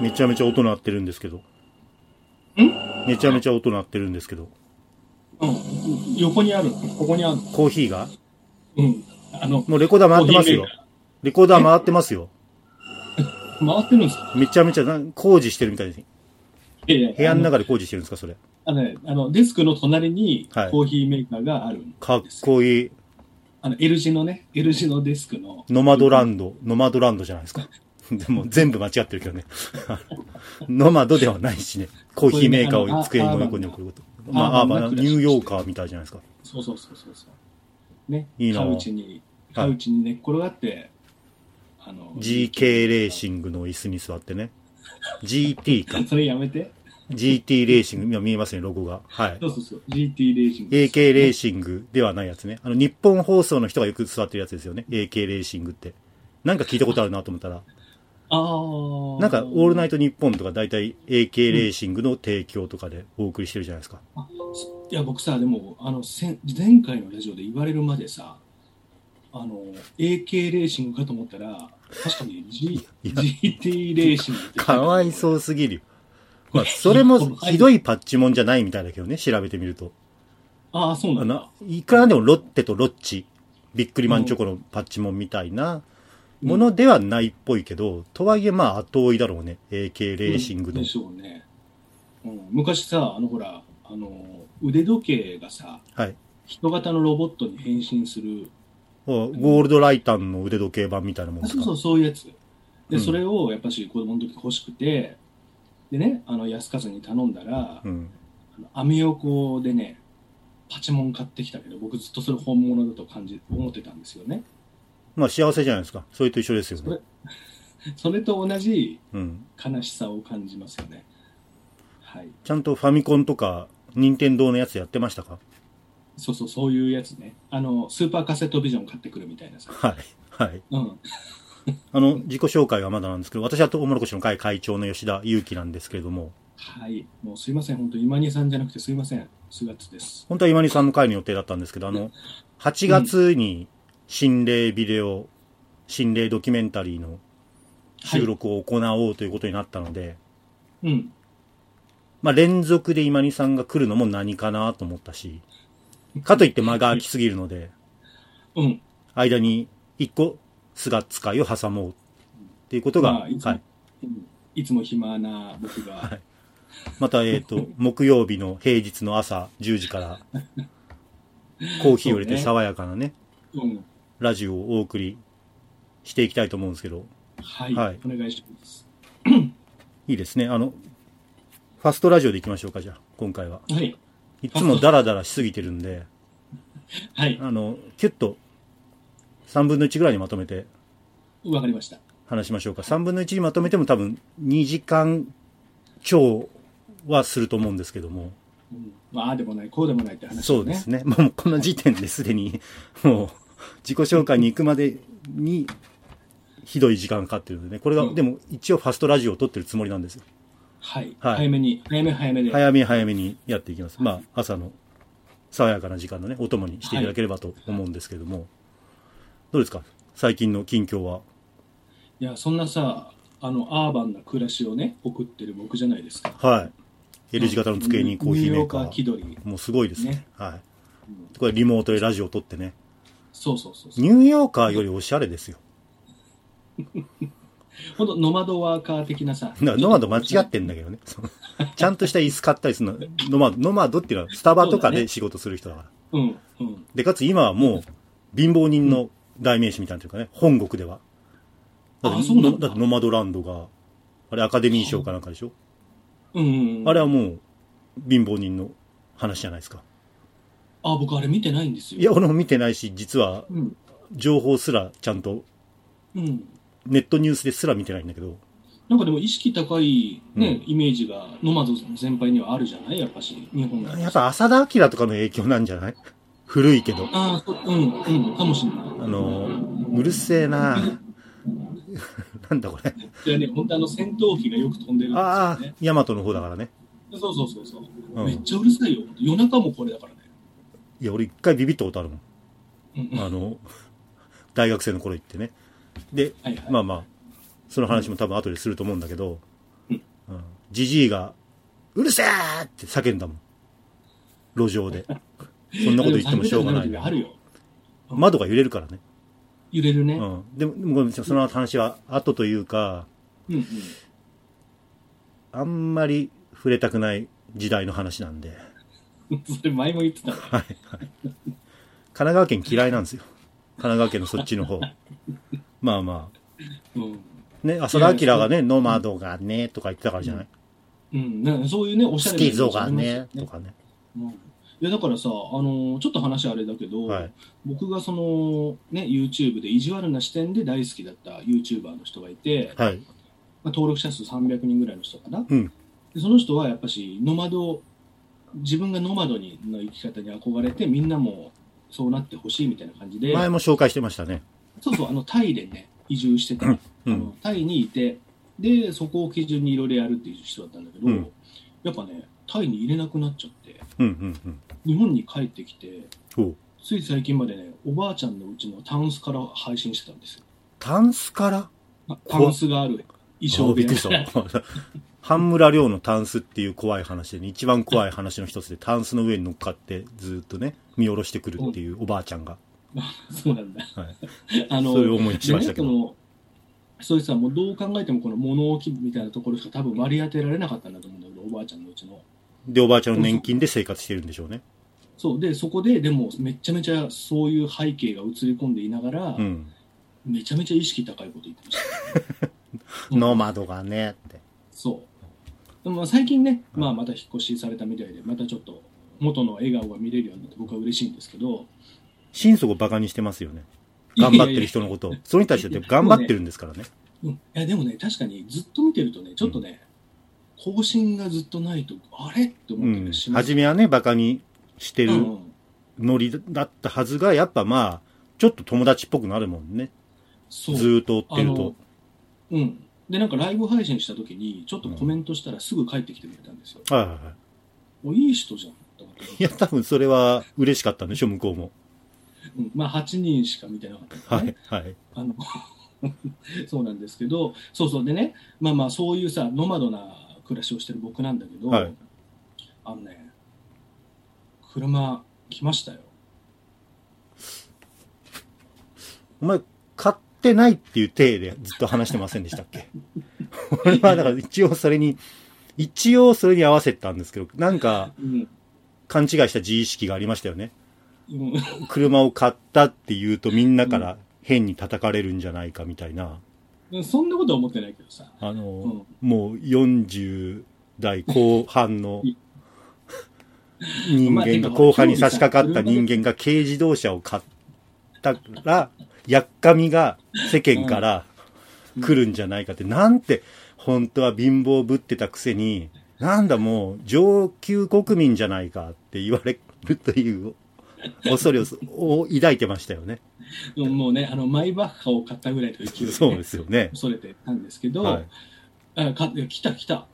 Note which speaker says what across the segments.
Speaker 1: めちゃめちゃ音鳴ってるんですけど。めちゃめちゃ音鳴ってるんですけど。
Speaker 2: うん。横にある。ここにある。
Speaker 1: コーヒーが
Speaker 2: うん。
Speaker 1: もうレコーダー回ってますよ。レコーダー回ってますよ。
Speaker 2: 回ってるんですか？
Speaker 1: めちゃめちゃ工事してるみたいです。部屋の中で工事してるんですか、それ。
Speaker 2: デスクの隣にコーヒーメーカーがあるんです。
Speaker 1: かっこいい。
Speaker 2: L 字のね、L 字のデスクの。
Speaker 1: ノマドランドじゃないですか。でも全部間違ってるけどね。ノマドではないしね。コーヒーメーカーを机の横に送ること。まあ、ニューヨーカーみたいじゃないですか。
Speaker 2: そう。ね。
Speaker 1: いいな。
Speaker 2: カウチに寝っ転がって、
Speaker 1: GK レーシングの椅子に座ってね。GT か。
Speaker 2: それやめて。
Speaker 1: GT レーシング、今見えますね、ロゴが。はい。
Speaker 2: そう。GT レーシング。
Speaker 1: AK レーシングではないやつね。日本放送の人がよく座ってるやつですよね。AK レーシングって。なんか聞いたことあるなと思ったら。なんか、オールナイトニッポンとか大体 AK レーシングの提供とかでお送りしてるじゃないですか。
Speaker 2: いや、僕さ、でも、前回のラジオで言われるまでさ、AK レーシングかと思ったら、確かに、GT レーシングって。
Speaker 1: かわいそうすぎるよ。まあ、それもひどいパッチモンじゃないみたいだけどね、調べてみると。
Speaker 2: ああ、そうなんだ。
Speaker 1: いくらでもロッテとロッチ、ビックリマンチョコのパッチモンみたいなものではないっぽいけど、とはいえまあ後追いだろうね、AK レーシングの。
Speaker 2: でしょうね。昔さ、ほら、腕時計がさ、
Speaker 1: はい。
Speaker 2: 人型のロボットに変身する。
Speaker 1: ゴールドライタンの腕時計版みたいなもんですか？
Speaker 2: そういうやつ。で、それをやっぱし子供の時欲しくて、でね、安和に頼んだら、アメ横でね、パチモン買ってきたけど、僕ずっとそれ本物だと思ってたんですよね。
Speaker 1: まあ幸せじゃないですか。それと一緒ですよね。
Speaker 2: それと同じ悲しさを感じますよね。はい。
Speaker 1: ちゃんとファミコンとか、任天堂のやつやってましたか？
Speaker 2: そういうやつね。スーパーカセットビジョン買ってくるみたいなさ。
Speaker 1: はい。自己紹介はまだなんですけど、私はトウモロコシの会会長の吉田祐樹なんですけれども。
Speaker 2: はい。もうすいません。本当今にさんじゃなくてすいません。4月です。
Speaker 1: 本当は今にさんの会の予定だったんですけど、8月に心霊ビデオ、心霊ドキュメンタリーの収録を行おうということになったので、まあ連続で今にさんが来るのも何かなと思ったし、かといって間が空きすぎるので、間に一個菅使いを挟もうっていうことが、
Speaker 2: いつも暇な僕が、
Speaker 1: また木曜日の平日の朝10時からコーヒーを入れて爽やかなね、ラジオをお送りしていきたいと思うんですけど、
Speaker 2: はい、お願いします。
Speaker 1: いいですね。ファストラジオでいきましょうか、じゃあ今回は。いつもダラダラしすぎてるんで、キュッと3分の1ぐらいにまとめて
Speaker 2: わかりました。
Speaker 1: 話しましょうか。3分の1にまとめても多分2時間超はすると思うんですけども。
Speaker 2: ああでもない、こうでもないって話、ね。
Speaker 1: そうですね。もうこの時点ですでに、もう自己紹介に行くまでにひどい時間がかかってるのでね。これが、でも一応ファストラジオを撮ってるつもりなんですよ。
Speaker 2: はい。早めで。
Speaker 1: 早めにやっていきます。まあ、朝の爽やかな時間のね、お供にしていただければと思うんですけども。どうですか？最近の近況は。
Speaker 2: いや、そんなさ、アーバンな暮らしをね、送ってる僕じゃないですか。
Speaker 1: はい。L 字型の机にコーヒーメーカー。
Speaker 2: ニューヨーカー気取り。
Speaker 1: もうすごいですね。はい。これリモートでラジオを撮ってね。
Speaker 2: そう。
Speaker 1: ニューヨーカーよりおしゃれですよ。
Speaker 2: ほんと、ノマドワーカー的なさ。
Speaker 1: ノマド間違ってんだけどね。ちゃんとした椅子買ったりするの。ノマドっていうのはスタバとかで仕事する人だから。で、かつ今はもう貧乏人の代名詞みたいなというかね、本国では。だってノマドランドが、あれアカデミー賞かなんかでしょ？あれはもう貧乏人の話じゃないですか。
Speaker 2: 僕あれ見てないんですよ。
Speaker 1: いや、俺も見てないし、実は情報すらちゃんと、ネットニュースですら見てないんだけど。
Speaker 2: なんかでも意識高いね、イメージがノマド全般にはあるじゃない？やっぱし、日本
Speaker 1: やっぱ浅田明とかの影響なんじゃない？古いけど。
Speaker 2: かもしれない。
Speaker 1: うるせえななんだこれ。
Speaker 2: いやね、本当戦闘機がよく飛んでるんですよね。
Speaker 1: ヤマトの方だからね。
Speaker 2: そう。めっちゃうるさいよ。夜中もこれだからね。
Speaker 1: いや、俺一回ビビったことあるもん。大学生の頃行ってね。で、まあ、その話も多分後ですると思うんだけど、 じじいが、うるせーって叫んだもん。路上で。そんなこと言ってもしょうがない、
Speaker 2: あるよ。
Speaker 1: 窓が揺れるからね。
Speaker 2: 揺れるね。
Speaker 1: でも、その話は後というか、あんまり触れたくない時代の話なんで。
Speaker 2: それ前も言ってたね。
Speaker 1: はい。神奈川県嫌いなんですよ。神奈川県のそっちの方。まあまあ。ね、浅田明がね、ノマドがね、とか言ってたからじゃない。
Speaker 2: なんかそういうね、おしゃれな。
Speaker 1: スキゾがね、とかね。
Speaker 2: いやだからさ、ちょっと話あれだけど、僕がその、ね、YouTube で意地悪な視点で大好きだった YouTuber の人がいて、登録者数300人ぐらいの人かな。でその人はやっぱし、自分がノマドの生き方に憧れて、みんなもそうなってほしいみたいな感じで。
Speaker 1: 前も紹介してましたね。
Speaker 2: そうそう、タイでね、移住してた。タイにいて、で、そこを基準にいろいろやるっていう人だったんだけど、やっぱね、タイに入れなくなっちゃって、日本に帰ってきて、つい最近までね、おばあちゃんのうちのタンスから配信してたんですよ。
Speaker 1: タンスから？
Speaker 2: タンスがある衣装
Speaker 1: びっくりした。半村亮のタンスっていう怖い話でね、一番怖い話の一つで、タンスの上に乗っかってずっとね、見下ろしてくるっていうおばあちゃんが。
Speaker 2: そうなんだ。
Speaker 1: そういう思いしましたけど。
Speaker 2: そういうさ、もうどう考えてもこの物置みたいなところしか多分割り当てられなかったんだと思うんだけど、おばあちゃんのうちの。
Speaker 1: で、おばあちゃんの年金で生活してるんでしょうね。
Speaker 2: そう。で、そこで、でもめちゃめちゃそういう背景が映り込んでいながら、めちゃめちゃ意識高いこと言ってました、
Speaker 1: ノマドがねって。
Speaker 2: そう。でも最近ね、また引っ越しされたみたいで、またちょっと元の笑顔が見れるようになって僕は嬉しいんですけど。
Speaker 1: 心底バカにしてますよね。頑張ってる人のことを。それに対して頑張ってるんですからね。
Speaker 2: いや、でもね、確かにずっと見てるとね、ちょっとね、更新がずっとないと、あれって思ってね、
Speaker 1: 初めはね、バカにしてるノリだったはずが、やっぱまあ、ちょっと友達っぽくなるもんね。ずーっと追ってると。
Speaker 2: で、なんかライブ配信した時に、ちょっとコメントしたらすぐ帰ってきてくれたんですよ。いい人じゃん。
Speaker 1: いや、多分それは嬉しかったんでしょ、向こうも。
Speaker 2: まあ、8人しか見てなかったですね。そうなんですけど、そうでね、まあそういうさ、ノマドな暮らしをしてる僕なんだけど、車来ましたよ。
Speaker 1: お前、買ってないっていう体でずっと話してませんでしたっけ？俺はだから一応それに合わせたんですけど、なんか、勘違いした自意識がありましたよね。車を買ったって言うとみんなから変に叩かれるんじゃないかみたいな。
Speaker 2: そんなことは思ってないけどさ。
Speaker 1: もう40代後半の人間が、後半に差し掛かった人間が軽自動車を買ったら、やっかみが世間から来るんじゃないかって、なんて本当は貧乏ぶってたくせに、なんだもう上級国民じゃないかって言われるという恐れを抱いてましたよね。
Speaker 2: もうね、マイバッハを買ったぐらいの勢いで、
Speaker 1: そうですよね。
Speaker 2: 恐れてたんですけど、来た。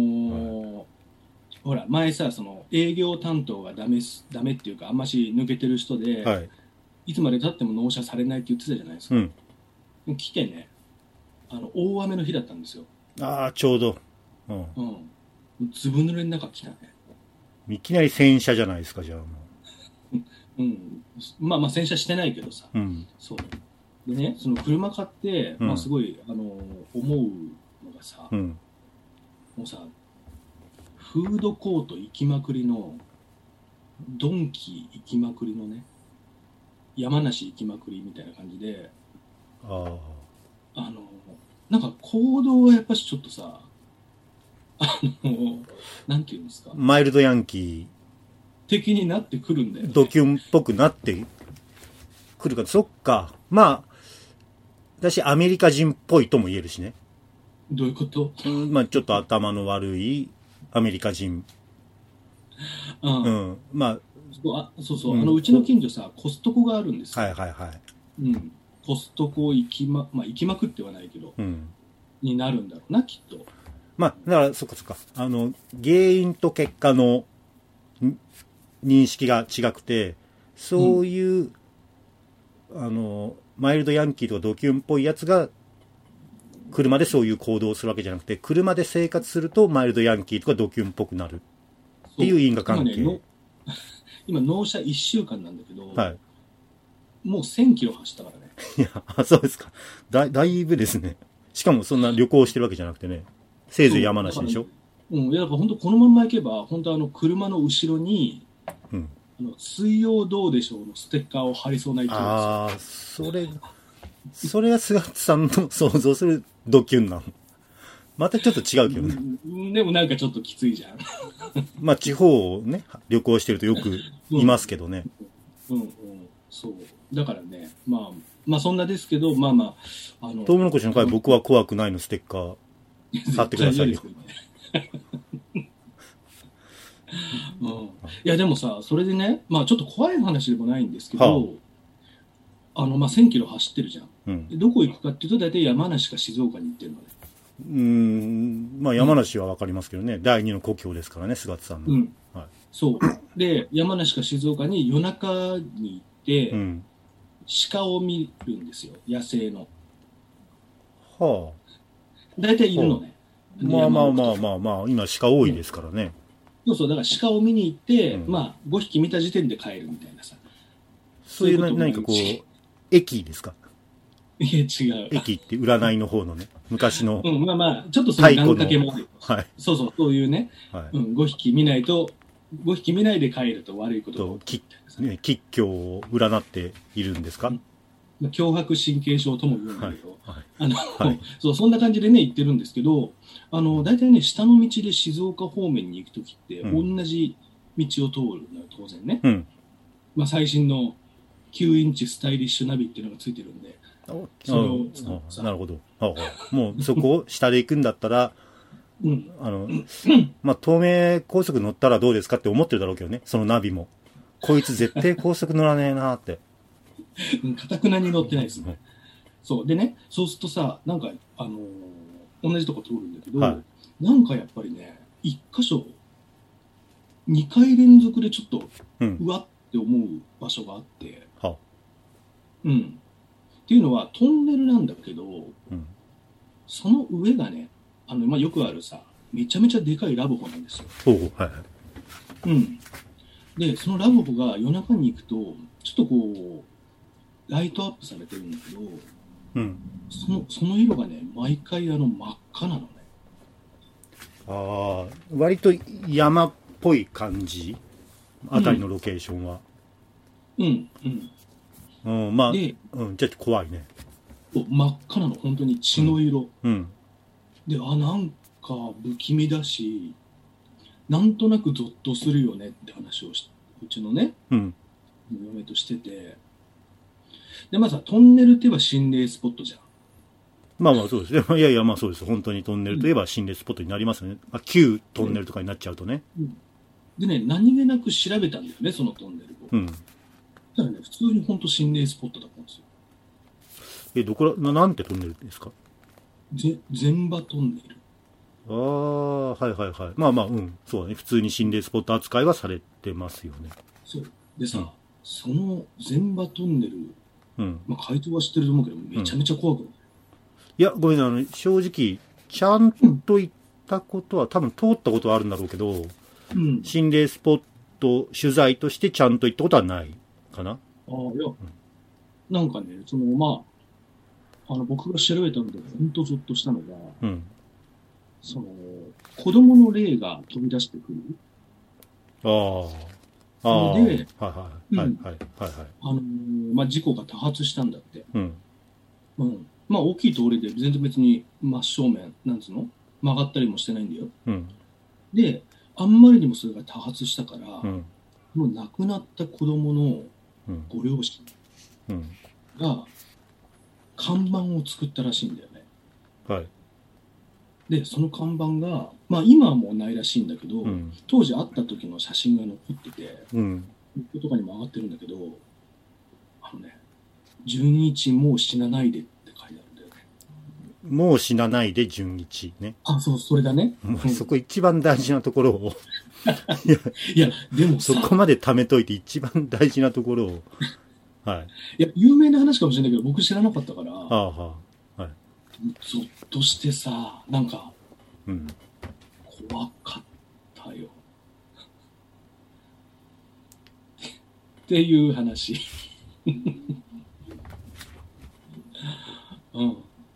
Speaker 2: ほら、前さ、その、営業担当がダメっていうか、あんまし抜けてる人で、いつまで経っても納車されないって言ってたじゃないですか。来てね、大雨の日だったんですよ。
Speaker 1: ちょうど。
Speaker 2: ずぶ濡れの中来たね。
Speaker 1: いきなり洗車じゃないですか、じゃあも
Speaker 2: う。まあ洗車してないけどさ。そう。でね、その車買って、すごい、思うのがさ、もうさ、フードコート行きまくりの、ドンキ行きまくりのね、山梨行きまくりみたいな感じで、なんか行動がやっぱしちょっとさ、なんていうんですか。
Speaker 1: マイルドヤンキー。
Speaker 2: 的になってくるんだよ、ね。
Speaker 1: ドキュンっぽくなってくるか。そっか。まあ、私アメリカ人っぽいとも言えるしね。
Speaker 2: どういうこと？
Speaker 1: まあちょっと頭の悪いアメリカ人。まあ。
Speaker 2: そう、うちの近所さ、コストコがあるんですよ。コストコ行きまくってはないけど、になるんだろうな、きっと。
Speaker 1: まあ、だから、そっか。原因と結果の認識が違くて、そういう、マイルドヤンキーとかドキュンっぽいやつが、 車でそういう行動をするわけじゃなくて、車で生活するとマイルドヤンキーとかドキュンっぽくなるっていう因果関係。
Speaker 2: 今納車1週間なんだけど、
Speaker 1: はい、
Speaker 2: もう1000キロ走ったからね。
Speaker 1: いや、そうですか。だいぶですね。しかもそんな旅行してるわけじゃなくてね、せいぜい山梨でしょ。
Speaker 2: いや、だから本当このまんま行けば、本当車の後ろに、水曜どうでしょうのステッカーを貼りそうな勢いですよ。
Speaker 1: ああ、それが菅さんの想像するドキュンなの。またちょっと違うけどね。
Speaker 2: でもなんかちょっときついじゃん。
Speaker 1: まあ地方をね、旅行してるとよくいますけどね。
Speaker 2: そう。だからね、まあそんなですけど、まあ、
Speaker 1: トウモロコシの会僕は怖くないのステッカー貼ってくださいよ。いやでもさ、それでね、まあちょっと怖い話でもないんですけど、まあ1000キロ走ってるじゃん。どこ行くかっていうと大体山梨か静岡に行ってるのね。 まあ山梨はわかりますけどね、第二の故郷ですからね、菅さんの。
Speaker 2: はい、そう。で、山梨か静岡に夜中に行って、鹿を見るんですよ、野生の。
Speaker 1: はあ。
Speaker 2: 大体いるのね。
Speaker 1: まあ、今鹿多いですからね。
Speaker 2: そう、だから鹿を見に行って、まあ5匹見た時点で帰るみたいなさ。
Speaker 1: そういう何かこう、駅ですか？
Speaker 2: いや、違う。
Speaker 1: 駅って占いの方のね、昔の。
Speaker 2: まあ、ちょっとその願掛けもある。
Speaker 1: はい。
Speaker 2: そういうね。5匹見ないで帰ると悪いことが起き
Speaker 1: る。吉凶を占っているんですか？
Speaker 2: 強迫神経症とも言うんだけど、そんな感じでね、行ってるんですけど、大体ね、下の道で静岡方面に行くときって、同じ道を通るのよ、当然ね。まあ、最新の9インチスタイリッシュナビっていうのがついてるんで、それを使ってさ。
Speaker 1: なるほど。もうそこを下で行くんだったら、まあ、東名高速乗ったらどうですかって思ってるだろうけどね、そのナビも。こいつ絶対高速乗らねえなーって。
Speaker 2: かたくなに乗ってないですね。そう。でね、そうするとさ、なんか、同じとこ通るんだけど、なんかやっぱりね、一箇所、2回連続でちょっと、うわって思う場所があって、っていうのは、トンネルなんだけど、その上がね、まあ、よくあるさ、めちゃめちゃでかいラブホなんですよ。で、そのラブホが夜中に行くと、ちょっとこう、ライトアップされてるんだけど、その色がね、毎回真っ赤なのね。
Speaker 1: ああ、割と山っぽい感じ、あたりのロケーションは。まあ、ちょっと怖いね。
Speaker 2: 真っ赤なの、本当に血の色。で、なんか不気味だし、なんとなくゾッとするよねって話をうちのね、嫁としてて。で、まずはトンネルって言えば心霊スポットじゃん。
Speaker 1: まあそうですね。まあそうです。本当にトンネルといえば心霊スポットになりますよね。旧トンネルとかになっちゃうとね。
Speaker 2: でね、何気なく調べたんだよね、そのトンネルを。ただね、普通に本当心霊スポットだったんですよ。
Speaker 1: なんてトンネルですか？
Speaker 2: 全場トンネル。
Speaker 1: まあ、そうだね。普通に心霊スポット扱いはされてますよね。
Speaker 2: そう。でさ、その全場トンネル、まあ、回答は知ってると思うけど、めちゃめちゃ怖くない？
Speaker 1: いや、ごめんなさい。正直、ちゃんと行ったことは、多分通ったことはあるんだろうけど、心霊スポット取材としてちゃんと行ったことはないかな。
Speaker 2: なんかね、まあ、僕が調べたので、本当ゾッとしたのが、子供の霊が飛び出してくる。で、まあ、事故が多発したんだって。まあ、大きい通りで全然別に真正面、なんつうの曲がったりもしてないんだよ。で、あんまりにもそれが多発したから、もう亡くなった子供のご両親が看板を作ったらしいんだよね。で、その看板が、まあ今はもうないらしいんだけど、当時会った時の写真が残ってて、ネットとかにも上がってるんだけど、純一もう死なないでって書いてあるんだよね。
Speaker 1: もう死なないで純一ね。
Speaker 2: そう、それだね。
Speaker 1: そこ一番大事なところを。
Speaker 2: いや、でもさ。
Speaker 1: そこまで貯めといて一番大事なところを。
Speaker 2: いや、有名な話かもしれないけど、僕知らなかったから。 ゾッとしてさ、なんか、
Speaker 1: うん。
Speaker 2: 怖かったよ。っていう話。うん。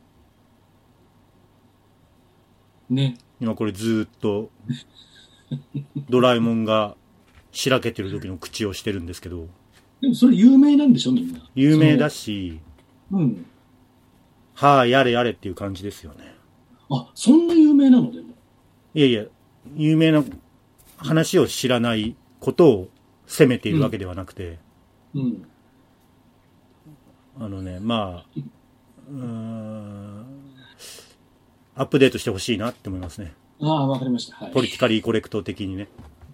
Speaker 2: ね。
Speaker 1: 今これずっと、ドラえもんがしらけてる時の口をしてるんですけど。
Speaker 2: でもそれ有名なんでしょ、みんな。
Speaker 1: 有名だし、
Speaker 2: うん。
Speaker 1: はあ、やれやれっていう感じですよね。
Speaker 2: あ、そんな有名なのでも。
Speaker 1: いやいや、有名な話を知らないことを責めているわけではなくて、
Speaker 2: うん。
Speaker 1: まあ、アップデートしてほしいなって思いますね。
Speaker 2: ああ、わかりました。はい。
Speaker 1: ポリティカリーコレクト的にね。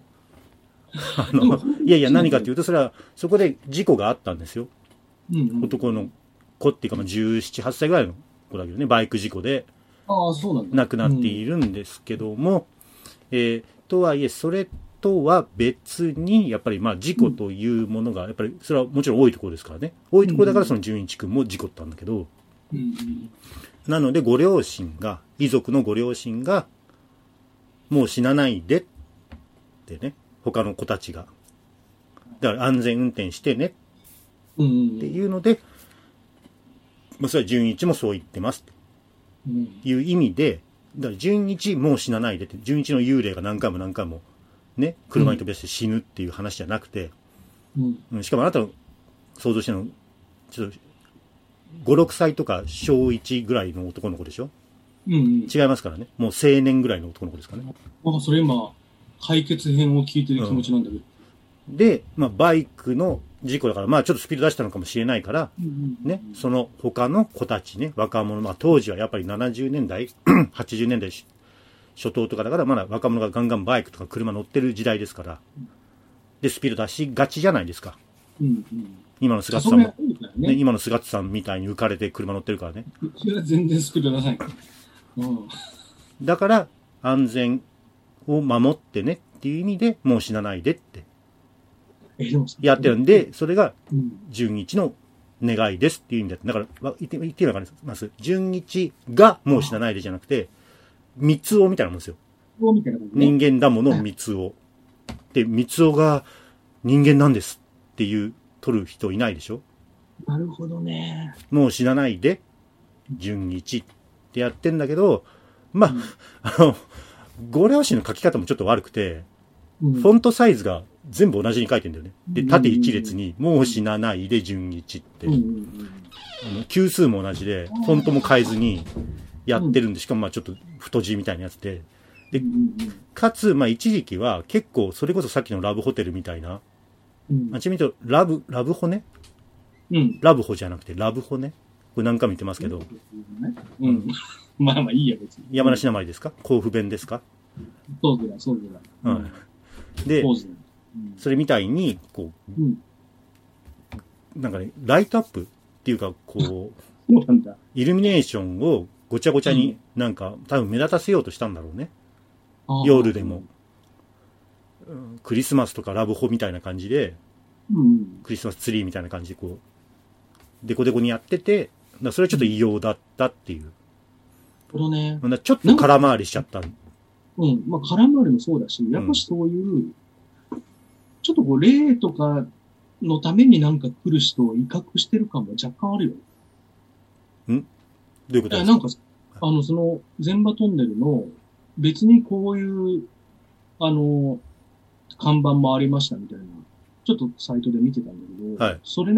Speaker 1: いやいや、何かっていうと、それは、そこで事故があったんですよ。
Speaker 2: うんうん、
Speaker 1: 男の子っていうか、まあ、17、8歳ぐらいの子だけどね、バイク事故で、
Speaker 2: ああ、そうなんだ。
Speaker 1: 亡くなっているんですけども、とはいえ、それとは別に、やっぱりまあ事故というものが、やっぱりそれはもちろん多いところですからね。多いところだからその純一君も事故ったんだけど、なのでご両親が、遺族のご両親が、もう死なないでってね、他の子たちが。だから安全運転してねっていうので、まあそれは純一もそう言ってますという意味で、だから純一もう死なないでって、純一の幽霊が何回も何回もね、車に飛び出して死ぬっていう話じゃなくて、しかもあなたの想像してるの、ちょっと、5、6歳とか小1ぐらいの男の子でしょ、違いますからね。もう青年ぐらいの男の子ですからね。
Speaker 2: それ今、解決編を聞いてる気持ちなんだけど。
Speaker 1: で、まあ、バイクの事故だから、まあ、ちょっとスピード出したのかもしれないから、ね、その他の子たちね、若者、まあ、当時はやっぱり70年代、80年代初頭とかだから、まだ若者がガンガンバイクとか車乗ってる時代ですから、で、スピード出しがちじゃないですか。今の菅津さんも、ね、今の菅津さんみたいに浮かれて車乗ってるからね。
Speaker 2: それは全然スピード出さないから。
Speaker 1: だから、安全を守ってねっていう意味で、もう死なないでって。やってるんで、それが、純一の願いですっていう意味だった。だから、言ってわかります。純一がもう死なないでじゃなくて、三つ男みたいなもんですよ。人間だもの三つ男。で、三つ男が人間なんですっていう取る人いないでしょ。
Speaker 2: なるほどね。
Speaker 1: もう死なないで、純一ってやってんだけど、まあ、ご両親の書き方もちょっと悪くて、フォントサイズが全部同じに書いてんだよね。で、縦一列に、もう死なないで純一って。級数も同じで、フォントも変えずにやってるんで、しかもまあちょっと太字みたいなやつで。で、かつ、まあ一時期は結構、それこそさっきのラブホテルみたいな、ちなみに言うと、ラブホね、ラブホじゃなくてラブホね。これ何回も言ってますけど。
Speaker 2: まあまあいいや、別に。
Speaker 1: 山梨なまりですか？甲府弁ですか？
Speaker 2: そうだ。
Speaker 1: で、それみたいに、こう、なんかね、ライトアップっていうか、こう、イルミネーションをごちゃごちゃになんか、多分目立たせようとしたんだろうね。夜でも。クリスマスとかラブホみたいな感じで、クリスマスツリーみたいな感じで、こう、デコデコにやってて、それはちょっと異様だったっていう。ちょっと空回りしちゃった。
Speaker 2: まあ空回りもそうだし、やっぱしそういう、ちょっとこう、霊とかのためになんか来る人を威嚇してる感も若干あるよ。
Speaker 1: どういうことですか？
Speaker 2: なんか、その、全場トンネルの、別にこういう、看板もありましたみたいな、ちょっとサイトで見てたんだけど、それ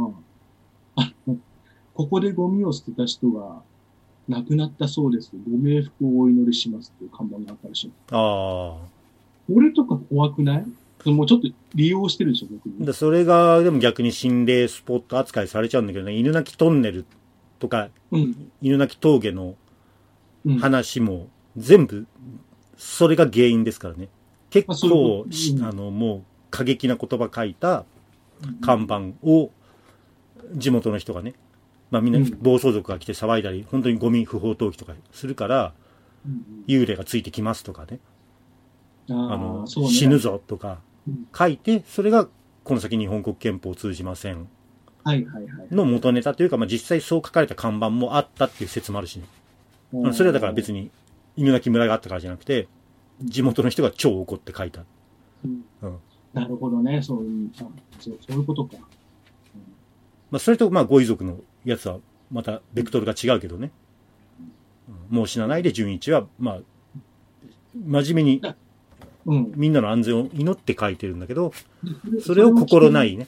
Speaker 2: ここでゴミを捨てた人が亡くなったそうです。ご冥福をお祈りしますっていう看板があったらしい。これとか怖くない？もうちょっと利用してるでしょ、僕。
Speaker 1: それが、でも逆に心霊スポット扱いされちゃうんだけどね、犬鳴トンネルとか、犬鳴峠の話も全部、それが原因ですからね。結構、もう過激な言葉書いた看板を地元の人がね、まあみんな暴走族が来て騒いだり、本当にゴミ不法投棄とかするから、幽霊がついてきますとかね、死ぬぞとか書いて、それがこの先日本国憲法通じませんの元ネタというか、まあ実際そう書かれた看板もあったっていう説もあるしね。 それはだから別に犬鳴村があったからじゃなくて、地元の人が超怒って書いた。
Speaker 2: なるほどね。そういうことか。
Speaker 1: まあ、それと、まあ、ご遺族のやつは、また、ベクトルが違うけどね。もう死なないで純一は、まあ、真面目に、みんなの安全を祈って書いてるんだけど、それを心ない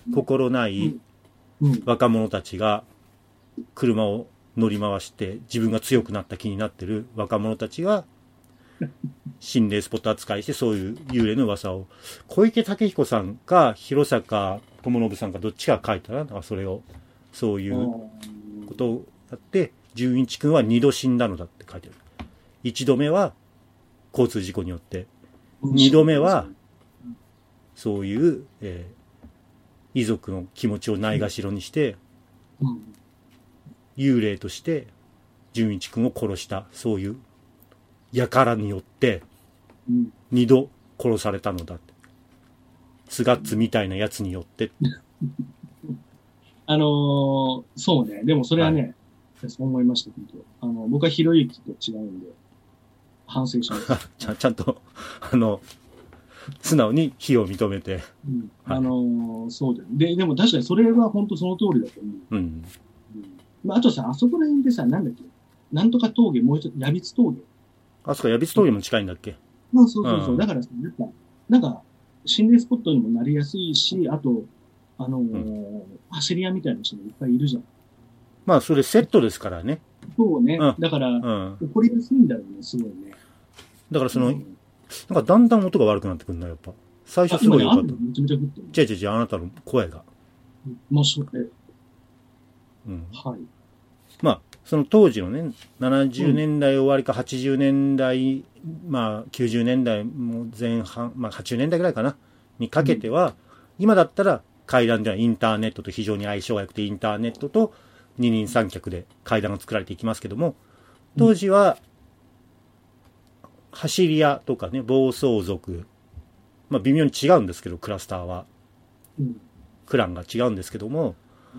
Speaker 1: 若者たちが、車を乗り回して、自分が強くなった気になってる若者たちが、心霊スポット扱いして、そういう幽霊の噂を、小池武彦さんか、広坂智信さんか、どっちか書いたら、だからそれを、そういうことをやって、純一君は2度死んだのだって書いてある。1度目は、交通事故によって、2度目は、そういう、遺族の気持ちをないがしろにして、幽霊として、純一君を殺した、そういう、輩によって、2度殺されたのだって。スガッツみたいなやつによって。
Speaker 2: そうね。でもそれはね、そう思いました、本当。僕はひろゆきと違うんで、反省しました。
Speaker 1: ちゃんと、素直に非を認めて。
Speaker 2: そうだよ。でも確かにそれは本当その通りだと思う。まあ、あとさ、あそこら辺でさ、なんだっけ、なんとか峠、もう一つ、矢櫃峠。
Speaker 1: あそこ、矢櫃峠も近いんだっけ。
Speaker 2: まあ、そう。だからさ、なんか、心霊スポットにもなりやすいし、あと、走り屋みたいな人もいっぱいいるじゃん。
Speaker 1: まあ、それセットですからね。
Speaker 2: そうね。だから、起こりやすいんだろうね、すごいね。
Speaker 1: だからなんかだんだん音が悪くなってくるんだ、やっぱ。最初すごい良かった。め
Speaker 2: ちゃめちゃ降ってる。
Speaker 1: 違う、あなたの声が。
Speaker 2: もうそれ。はい。
Speaker 1: まあ、その当時のね、70年代終わりか80年代、まあ、90年代も前半、まあ、80年代ぐらいかな、にかけては、今だったら階段ではインターネットと非常に相性が良くて、インターネットと二人三脚で階段が作られていきますけども、当時は、走り屋とかね、暴走族、まあ微妙に違うんですけど、クラスターは。クランが違うんですけども、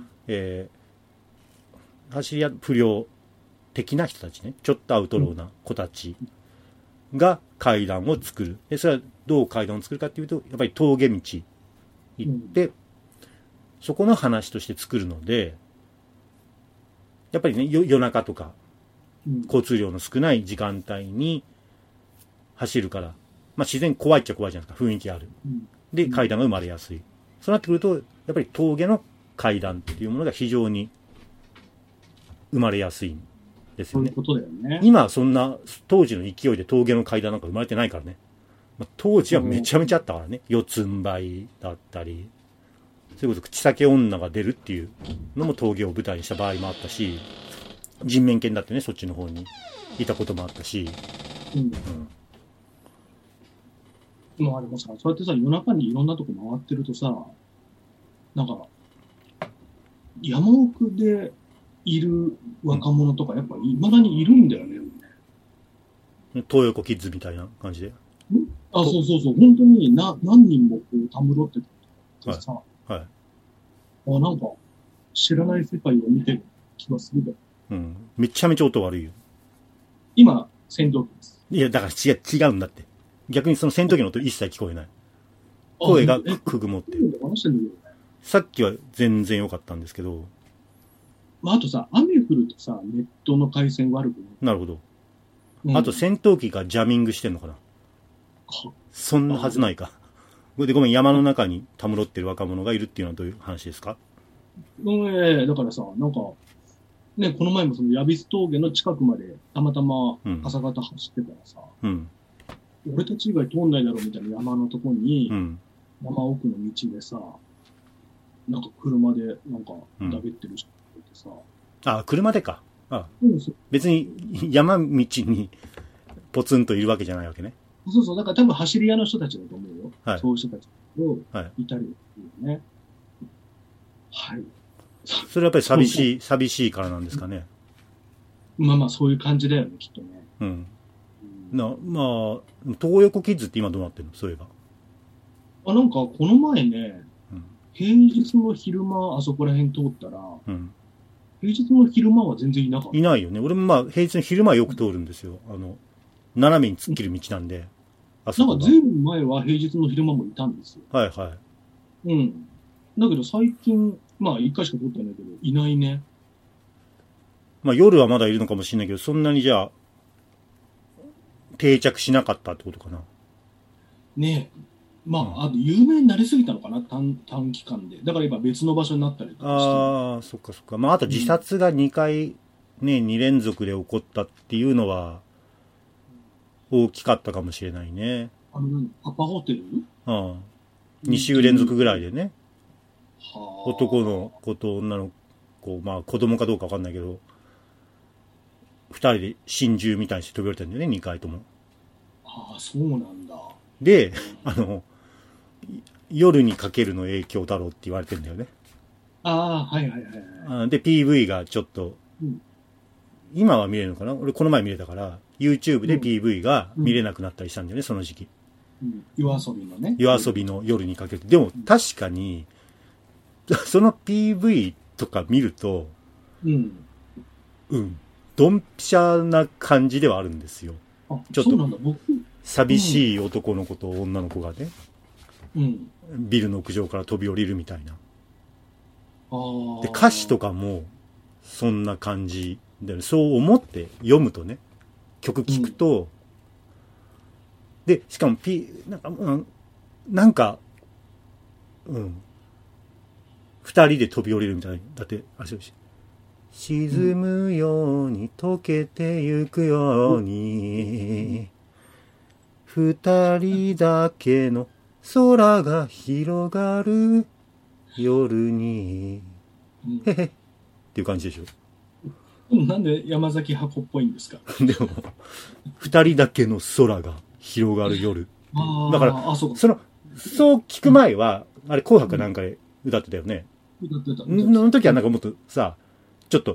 Speaker 1: 走り屋不良的な人たちね、ちょっとアウトローな子たちが階段を作る。で、それはどう階段を作るかっていうと、やっぱり峠道行って、そこの話として作るので、やっぱりね、夜中とか、交通量の少ない時間帯に走るから、まあ自然怖いっちゃ怖いじゃないですか、雰囲気ある。で、階段が生まれやすい。そうなってくると、やっぱり峠の階段っていうものが非常に生まれやすいんですよね。
Speaker 2: そういうことだよね。
Speaker 1: 今はそんな、当時の勢いで峠の階段なんか生まれてないからね。まあ、当時はめちゃめちゃあったからね。四つん這いだったり、それこそ口裂け女が出るっていうのも峠を舞台にした場合もあったし、人面犬だってね、そっちの方にいたこともあったし。
Speaker 2: まあでもさ、そうやってさ、夜中にいろんなとこ回ってるとさ、なんか、山奥でいる若者とかやっぱ未だにいるんだよね。
Speaker 1: 東横キッズみたいな感じで。
Speaker 2: そう。本当に何人もこうたむろっててさ、なんか知らない世界を見てる気がするだよ。
Speaker 1: めちゃめちゃ音悪いよ。
Speaker 2: 今、戦闘機です。
Speaker 1: いや、だから違うんだって。逆にその戦闘機の音一切聞こえない。声がくぐもってる。さっきは全然良かったんですけど。
Speaker 2: まあ、あとさ、雨降るとさ、ネットの回線悪く
Speaker 1: なるほど。あと戦闘機がジャミングしてんのかな。そんなはずないか。ごめん、山の中にたむろってる若者がいるっていうのはどういう話ですか？
Speaker 2: だからさ、なんか、ね、この前もその矢櫃峠の近くまでたまたま朝方走ってたらさ、俺たち以外通んないだろうみたいな山のとこに、山奥の道でさ、なんか車でなんかだべってる人がいてさ。
Speaker 1: 車でか。別に山道にポツンといるわけじゃないわけね。
Speaker 2: そう。だから多分走り屋の人たちだと思うよ。そういう人たちがいたりっていうね。はい。
Speaker 1: それはやっぱり寂しいからなんですかね。
Speaker 2: まあそういう感じだよね、きっとね。
Speaker 1: まあ、東横キッズって今どうなってるの？そういえば。
Speaker 2: なんかこの前ね、平日の昼間あそこら辺通ったら、 平日の昼間は全然いなかった。
Speaker 1: いないよね。俺もまあ、平日の昼間はよく通るんですよ。斜めに突っ切る道なんで。
Speaker 2: なんかずいぶん前は平日の昼間もいたんですよ。
Speaker 1: はいはい。
Speaker 2: うん。だけど最近、まあ一回しか通ってないけど、いないね。
Speaker 1: まあ夜はまだいるのかもしれないけど、そんなにじゃあ、定着しなかったってことかな。
Speaker 2: ねえ。まあ、あと有名になりすぎたのかな、短期間で。だから今別の場所になったりとかして。
Speaker 1: ああ、そっかそっか。まああと自殺が2回、ね、2連続で起こったっていうのは、大きかったかもしれないね。
Speaker 2: アパホテル？
Speaker 1: うん。2週連続ぐらいでね。男の子と女の子、まあ子供かどうかわかんないけど、2人で心中みたいにして飛び降りたんだよね、2回とも。
Speaker 2: ああ、そうなんだ。
Speaker 1: で、夜にかけるの影響だろうって言われてんだよね。
Speaker 2: ああ、はいはいはい。
Speaker 1: で、PV がちょっと、今は見れるのかな？俺この前見れたから、YouTube で PV が見れなくなったりしたんだよね、その時期。
Speaker 2: 夜遊びのね。
Speaker 1: 夜遊びの夜にかけて。でも確かに、その PV とか見ると、ドンピシャな感じではあるんですよ。ちょっと寂しい男の子と女の子がね、ビルの屋上から飛び降りるみたいな。で、歌詞とかもそんな感じで、そう思って読むとね、曲聴くと、で、しかもなんか、二人で飛び降りるみたいな。だって、沈むように溶けてゆくように、二人だけの空が広がる夜に、へへっていう感じでしょ。
Speaker 2: なんで山崎箱っぽいんですか？
Speaker 1: でも、二人だけの空が広がる夜。だから、そう聞く前は、あれ紅白なんかで歌ってたよね。
Speaker 2: 歌ってた。そ
Speaker 1: の時はなんかもっとさ、ちょっと、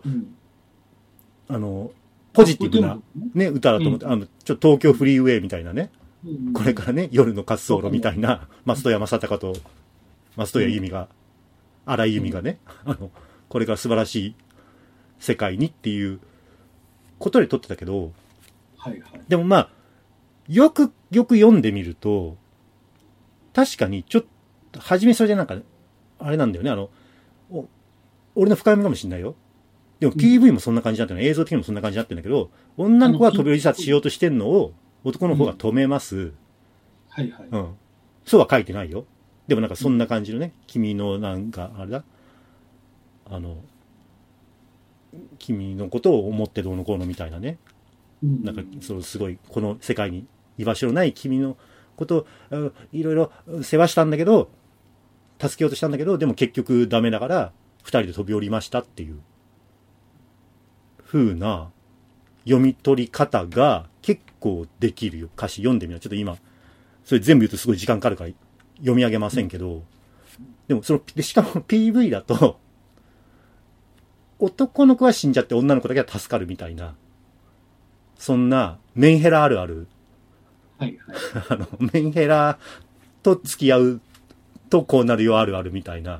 Speaker 1: ポジティブなね、歌だと思って、ちょっと東京フリーウェイみたいなね、これからね、夜の滑走路みたいな、松任谷正隆と松任谷由実が、荒井由実がね、これから素晴らしい世界にっていうことで撮ってたけど、でもまあ、よく読んでみると、確かにちょっと、初めそれでなんか、あれなんだよね、俺の深読みかもしんないよ。でも PV もそんな感じになってるの、映像的にもそんな感じになってるんだけど、女の子は飛び降り自殺しようとしてんのを、男の方が止めます。そうは書いてないよ。でもなんかそんな感じのね、君のなんか、あれだ、君のことを思ってどうのこうのみたいなね。なんか、すごい、この世界に居場所のない君のことを、いろいろ世話したんだけど、助けようとしたんだけど、でも結局ダメだから、二人で飛び降りましたっていう、風な読み取り方が結構できるよ。歌詞読んでみよう。ちょっと今、それ全部言うとすごい時間かかるから読み上げませんけど、でもしかも PV だと、男の子は死んじゃって女の子だけは助かるみたいな、そんなメンヘラあるある。メンヘラと付き合うとこうなるよあるあるみたいな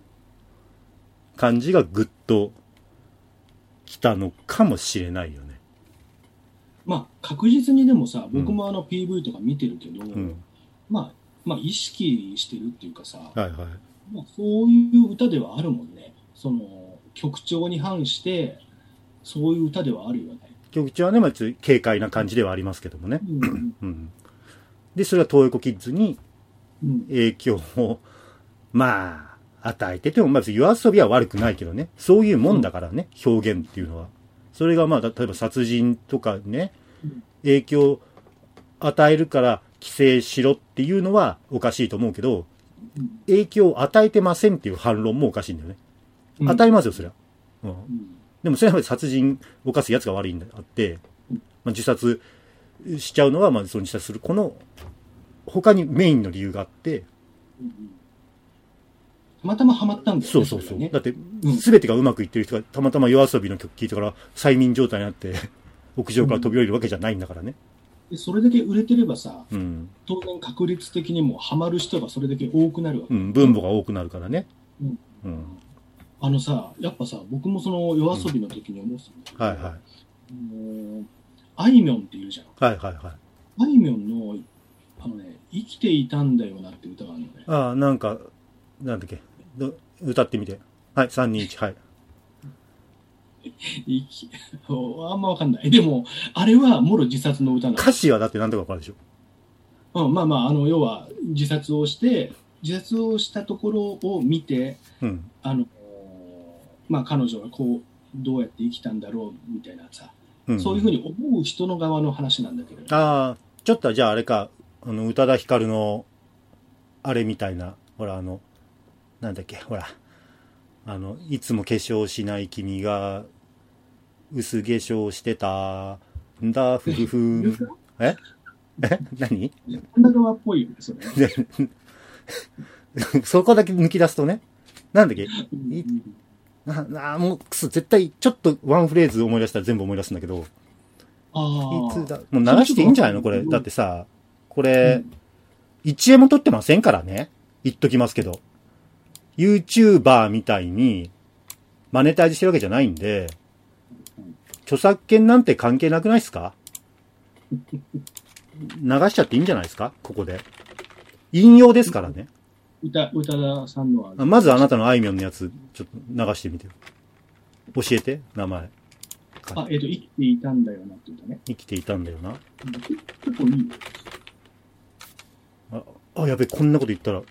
Speaker 1: 感じがぐっと来たのかもしれないよね。
Speaker 2: まあ確実にでもさ、僕もPV とか見てるけど、まあ意識してるっていうかさ、まあそういう歌ではあるもんね。曲調に反してそういう歌ではあるよね。
Speaker 1: 曲調はね、まあ、軽快な感じではありますけどもね。で、それは東横キッズに影響を、まあ、与えてても、まず夜遊びは悪くないけどね。そういうもんだからね、表現っていうのは。それがまあ、例えば殺人とかね、影響を与えるから規制しろっていうのはおかしいと思うけど、影響を与えてませんっていう反論もおかしいんだよね。与えますよ、そりゃ。でもそれは殺人を犯すやつが悪いんであって、まあ、自殺しちゃうのは、まあ、その自殺する。この、他にメインの理由があって、
Speaker 2: たまたまハマったんだよね。
Speaker 1: そう。だって、すべてがうまくいってる人がたまたま夜遊びの曲聴いてから催眠状態になって、屋上から飛び降りるわけじゃないんだからね。
Speaker 2: それだけ売れてればさ、当然確率的にもハマる人がそれだけ多くなるわけ。
Speaker 1: 分母が多くなるからね。
Speaker 2: やっぱさ、僕もその夜遊びの時に思ってたんだけど、
Speaker 1: はいはい。
Speaker 2: あいみょんって言うじゃん。
Speaker 1: はいはいはい。
Speaker 2: あいみょんの、生きていたんだよなって歌があるのね。
Speaker 1: ああ、なんだっけ。歌ってみて。はい、3、2、1、はい。
Speaker 2: あんまわかんない。でも、あれはもろ自殺の歌なの。
Speaker 1: 歌詞はだって何とかわかるでし
Speaker 2: ょ。まあ、要は、自殺をしたところを見て、
Speaker 1: うん、
Speaker 2: 彼女はどうやって生きたんだろうみたいなさ、そういうふうに思う人の側の話なんだけど、ね。
Speaker 1: ああ、ちょっとじゃああれか、宇多田ヒカルの、あれみたいな、ほらなんだっけ、ほら、いつも化粧しない君が、薄化粧してたんだ、ふふふ。何
Speaker 2: 女側っぽいよね、それ。
Speaker 1: そこだけ抜き出すとね、なんだっけ、もう絶対ちょっとワンフレーズ思い出したら全部思い出すんだけど、いつだ、もう流していいんじゃないのこれ。だってさ、これ、1円も取ってませんからね。言っときますけど。YouTuber みたいに、マネタイズしてるわけじゃないんで、著作権なんて関係なくないですか？流しちゃっていいんじゃないですかここで。引用ですからね。
Speaker 2: 宇多田さんのは。
Speaker 1: まずあなたのあいみょんのやつ、ちょっと流してみてよ。教えて、名前。
Speaker 2: 生きていたんだよなって言ったね。
Speaker 1: 生きていたんだよな。
Speaker 2: 結構いい
Speaker 1: よ。やべ、こんなこと言ったら。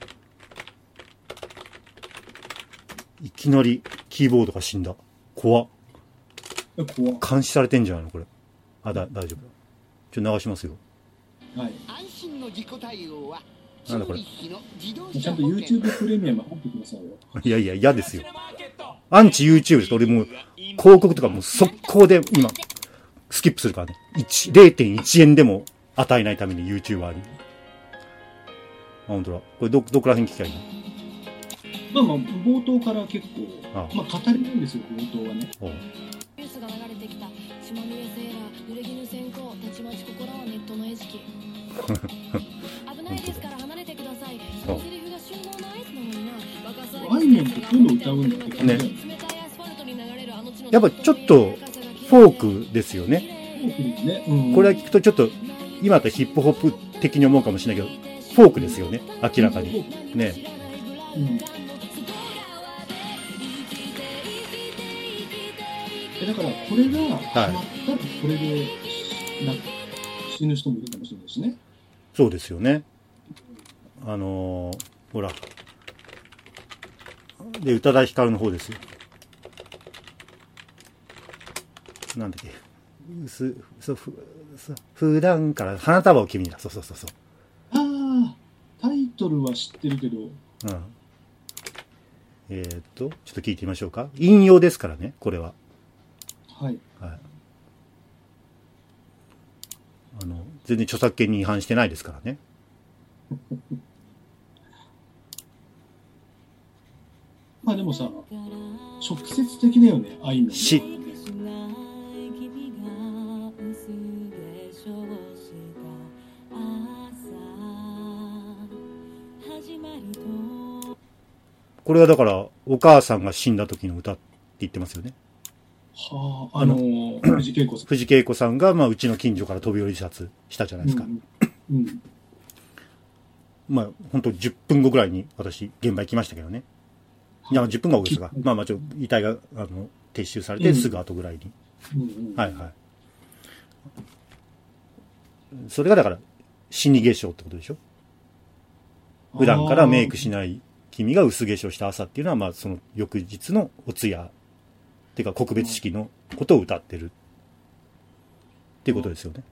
Speaker 1: いきなりキーボードが死んだ。怖っ。監視されてんじゃないのこれ。大丈夫。流しますよ。
Speaker 2: はい。
Speaker 3: 安心の自己対応は
Speaker 1: なんだこれ。
Speaker 2: ちゃんと YouTube プレミアム入ってくださいよ。
Speaker 1: いやいや、嫌ですよ。アンチ YouTube です。俺もう、広告とかもう速攻で今、スキップするからね。0.1 円でも与えないために YouTuber に。本当だ。これどこら辺聞きゃいい
Speaker 2: の？冒頭から結構、語りなんですよ、冒頭はね。
Speaker 4: ニュースが流れてきた島見えセーラー濡れ衣先行たちまちここらはネットの餌食危ないですから離れてください。そのセリフが信号の合図なのにな。
Speaker 2: あいみょんってこういうの歌うんだって
Speaker 1: ね。やっぱちょっとフォークですよね。これは聞くとちょっと今だったらヒップホップ的に思うかもしれないけどフォークですよね。明らかにね。
Speaker 2: だからこれがハマったらこれで死ぬ人もいるかもしれないしね。
Speaker 1: そうですよね。ほらで宇多田ヒカルの方ですよ。なんだっけ。普段から花束を君にだ。そう。
Speaker 2: タイトルは知ってるけど。
Speaker 1: ちょっと聞いてみましょうか。引用ですからね、これは。
Speaker 2: はい。
Speaker 1: 全然著作権に違反してないですからね。
Speaker 2: でもさ、直接的だよね、あいみょん。
Speaker 1: これはだからお母さんが死んだ時の歌って言ってますよね。藤恵子さんがうちの近所から飛び降り自殺したじゃないですか。本当10分後ぐらいに私現場行きましたけどね。いや10分後ですが、遺体が撤収されてすぐ後ぐらいに。それがだから死に化粧ってことでしょ。普段からメイクしない君が薄化粧した朝っていうのはその翌日のお通夜っていうか告別式のことを歌ってるっていうことですよね。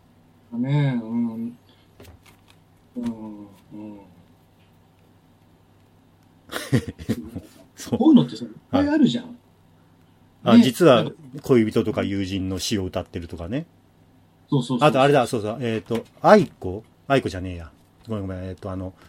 Speaker 2: こういうのってさ、いっぱいあるじゃん。
Speaker 1: 実は恋人とか友人の死を歌ってるとかね。あとあれだ、愛子じゃねえや。ごめん。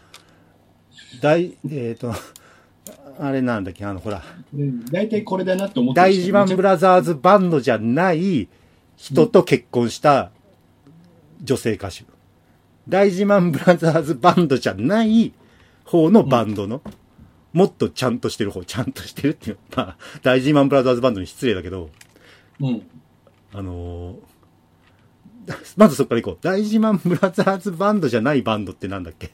Speaker 1: あれなんだっけ、ほら。
Speaker 2: 大体これだなって思って
Speaker 1: 大事マンブラザーズバンドじゃない人と結婚した女性歌手。大事マンブラザーズバンドじゃない方のバンドの。 もっとちゃんとしてるっていう、まあ、大事マンブラザーズバンドに失礼だけど、
Speaker 2: うん。
Speaker 1: まずそこから行こう。大事マンブラザーズバンドじゃないバンドってなんだっけ？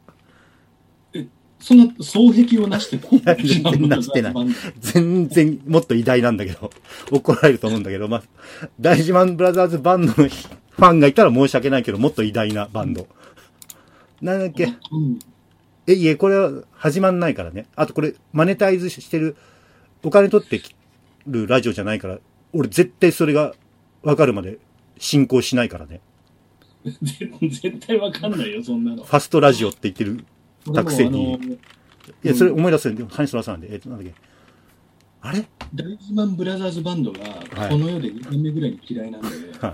Speaker 2: そんな双璧をなしてた？い
Speaker 1: や、全然なしてない。全然もっと偉大なんだけど、怒られると思うんだけど、まあ、大事マンブラザーズバンドのファンがいたら申し訳ないけど、もっと偉大なバンド。なんだっけ？
Speaker 2: うん、
Speaker 1: いえ、これは始まんないからね。あとこれ、マネタイズしてる、お金取ってきるラジオじゃないから、俺絶対それが分かるまで進行しないからね。
Speaker 2: 絶対分かんないよ、そんなの。
Speaker 1: ファストラジオって言ってるたくせに。いや、それ思い出すんで、話そらさなんで。なんだっけ。あれ
Speaker 2: 大事マンブラザーズバンドが、この世で2年目ぐらいに嫌いなんで、はい。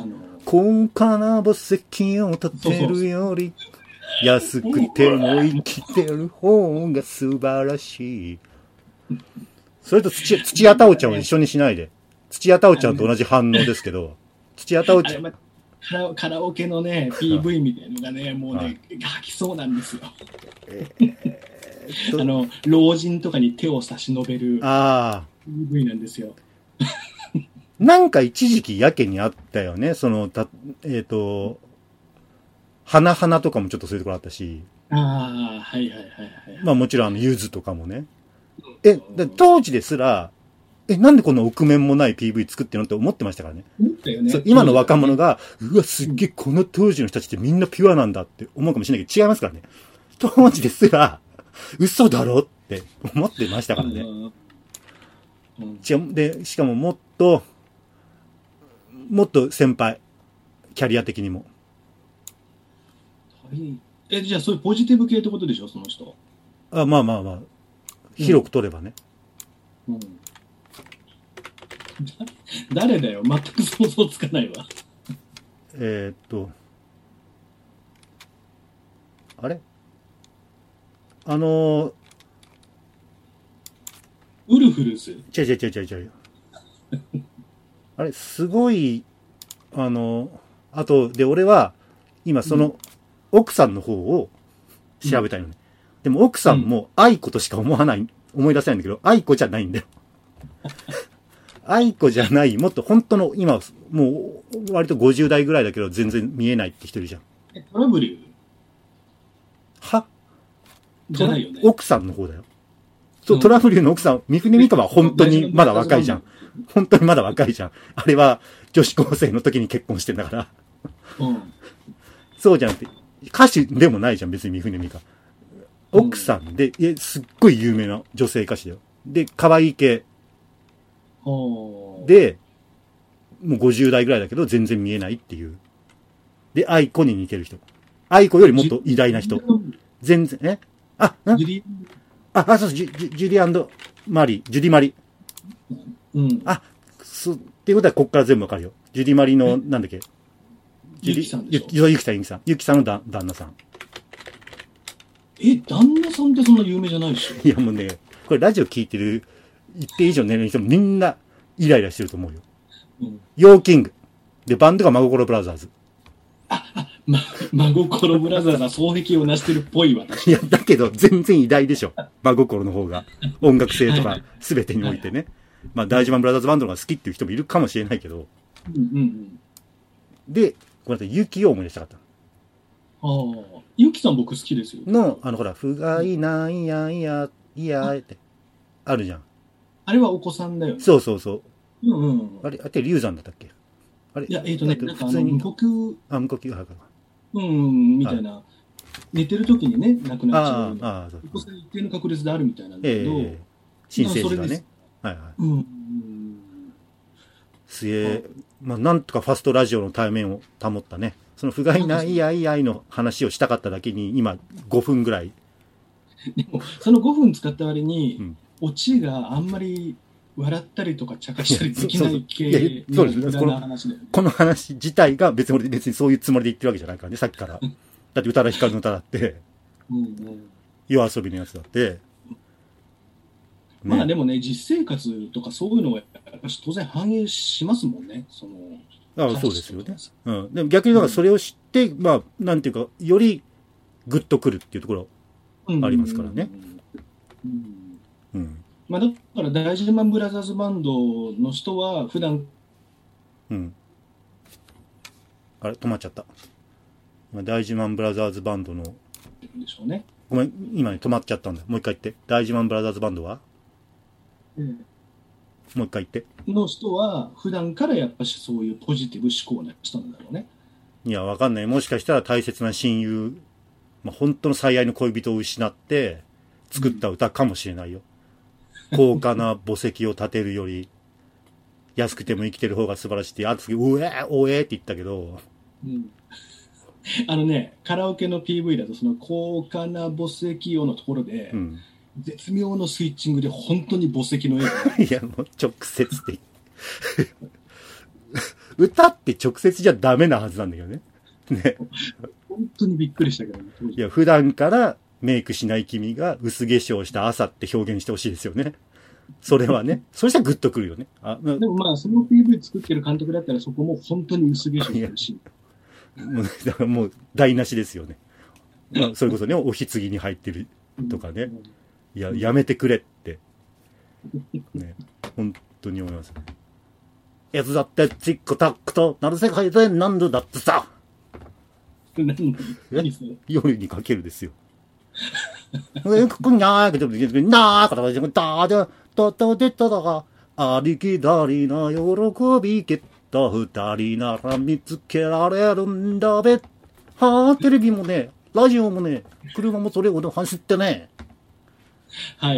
Speaker 1: 高価な墓石を建てるより、安くても生きてる方が素晴らしい。それと土屋太鳳ちゃんを一緒にしないで。土屋太鳳ちゃんと同じ反応ですけど、土屋太鳳ちゃん。
Speaker 2: カラオケのね、PV みたいなのがね、もうね、吐きそうなんですよ。老人とかに手を差し伸べる PV なんですよ。
Speaker 1: なんか一時期やけにあったよね。花々とかもちょっとそういうところあったし。
Speaker 2: はいはいはいはい。
Speaker 1: まあもちろんゆずとかもね。当時ですら、なんでこんな臆面もない PV 作ってるのって思ってましたからね。今の若者が、うわ、すっげえこの当時の人たちってみんなピュアなんだって思うかもしれないけど違いますからね。当時ですら、嘘だろって思ってましたからね。で、しかももっと先輩、キャリア的にも。
Speaker 2: じゃあそういうポジティブ系ってことでしょ、その人。
Speaker 1: まあまあまあ。広く取ればね。
Speaker 2: 誰だよ、全く想像つかないわ。
Speaker 1: あれ
Speaker 2: ウルフルズ。
Speaker 1: 違う。あれ、すごい、あと、で、俺は、今その、奥さんの方を調べたいのね。でも奥さんも愛子としか思い出せないんだけど、愛子じゃないんだよ。愛子じゃない、もっと本当の、今、もう、割と50代ぐらいだけど、全然見えないって人いるじゃん。
Speaker 2: トラブル
Speaker 1: は
Speaker 2: じゃないよね。
Speaker 1: 奥さんの方だよ。そう、トラブルの奥さん、三船美佳は本当にまだ若いじゃん。本当にまだ若いじゃん。あれは、女子高生の時に結婚してんだから。そうじゃなくて、歌手でもないじゃん、別に三船美佳。奥さんで、すっごい有名な女性歌手だよ。で、可愛い系。で、もう50代ぐらいだけど全然見えないっていう。で、愛子に似てる人。愛子よりもっと偉大な人。全然、そう、ジュディマリー、ジュディマリ。っていうことはこっから全部わかるよ。ジュディマリの、なんだっけ。
Speaker 2: ゆきさんでしょ。
Speaker 1: ゆきさん。ゆきさんの旦那さん。
Speaker 2: 旦那さんってそんな有名じゃないでしょ。
Speaker 1: いやもうね、これラジオ聞いてる一定以上の年齢の人もみんなイライラしてると思うよ。ヨーキング。で、バンドが真心ブラザーズ。
Speaker 2: 真心ブラザーズは双璧を成してるっぽいわ。
Speaker 1: いや、だけど全然偉大でしょ。真心の方が。音楽性とか全てにおいてね。まあ、大事マンブラザーズバンドが好きっていう人もいるかもしれないけど。で、ごめんなさい、ユキを思い出したかった。
Speaker 2: ゆきさん僕好きですよ。
Speaker 1: ほら、不甲斐ないやいや、いやって、あるじゃん。
Speaker 2: あれはお子さんだよね。
Speaker 1: そう。あれ、龍山だったっけ？あれ？
Speaker 2: いや、なんか無呼吸。
Speaker 1: 無呼吸、
Speaker 2: みたいな。寝てる時にね、亡くなっちゃう。お子さん一定の確率であるみたいなんだけど。
Speaker 1: 新生児がね。すげえ、まあ、なんとかファストラジオの対面を保ったね。その不甲斐ないやいやいの話をしたかっただけに、今5分ぐらい。
Speaker 2: でも、その5分使った割に、オチがあんまり笑ったりとか茶化したりできない系の話だよね。
Speaker 1: この話自体が別にそういうつもりで言ってるわけじゃないからね、さっきから。だって宇多田ヒカルの歌だって、夜遊びのやつだって。
Speaker 2: まあでもね、実生活とかそういうのは当然反映しますもんね。
Speaker 1: そうですよね。でも逆にだからそれを知って、まあ、なんていうか、よりグッとくるっていうところありますからね。
Speaker 2: うん。まあ、だから大事マンブラザーズバンドの人は普段、
Speaker 1: あれ止まっちゃった。大事マンブラザーズバンドので
Speaker 2: しょうね。
Speaker 1: ごめん、今ね止まっちゃったんだ。もう一回言って。大事マンブラザーズバンドは、もう一回言って。
Speaker 2: の人は普段からやっぱしそういうポジティブ思考な人なんだろうね。
Speaker 1: いや、わかんない。もしかしたら大切な親友、本当の最愛の恋人を失って作った歌かもしれないよ。高価な墓石を建てるより安くても生きてる方が素晴らしいって、あの時うえーおえーって言ったけど、
Speaker 2: カラオケの PV だとその高価な墓石用のところで、絶妙のスイッチングで本当に墓石の絵が
Speaker 1: いやもう直接って歌って直接じゃダメなはずなんだけどね。ね。
Speaker 2: 本当にびっくりしたけどね。
Speaker 1: いや普段からメイクしない君が薄化粧した朝って表現してほしいですよね。それはね。そしたらグッとくるよね。
Speaker 2: でもまあその PV 作ってる監督だったらそこも本当に薄化粧してるし。
Speaker 1: だからもう台無しですよね。それこそね、お棺に入ってるとかね。いや、やめてくれって。ね。本当に思いますね。いつだってチックタックとなる世界で何度だってさ。
Speaker 2: 何それ？
Speaker 1: 夜にかけるですよ。なありきだりな喜びけった二人なら見つけられるんだべ。はあ、テレビもね、ラジオもね、車もそれほど走ってね。
Speaker 2: はい。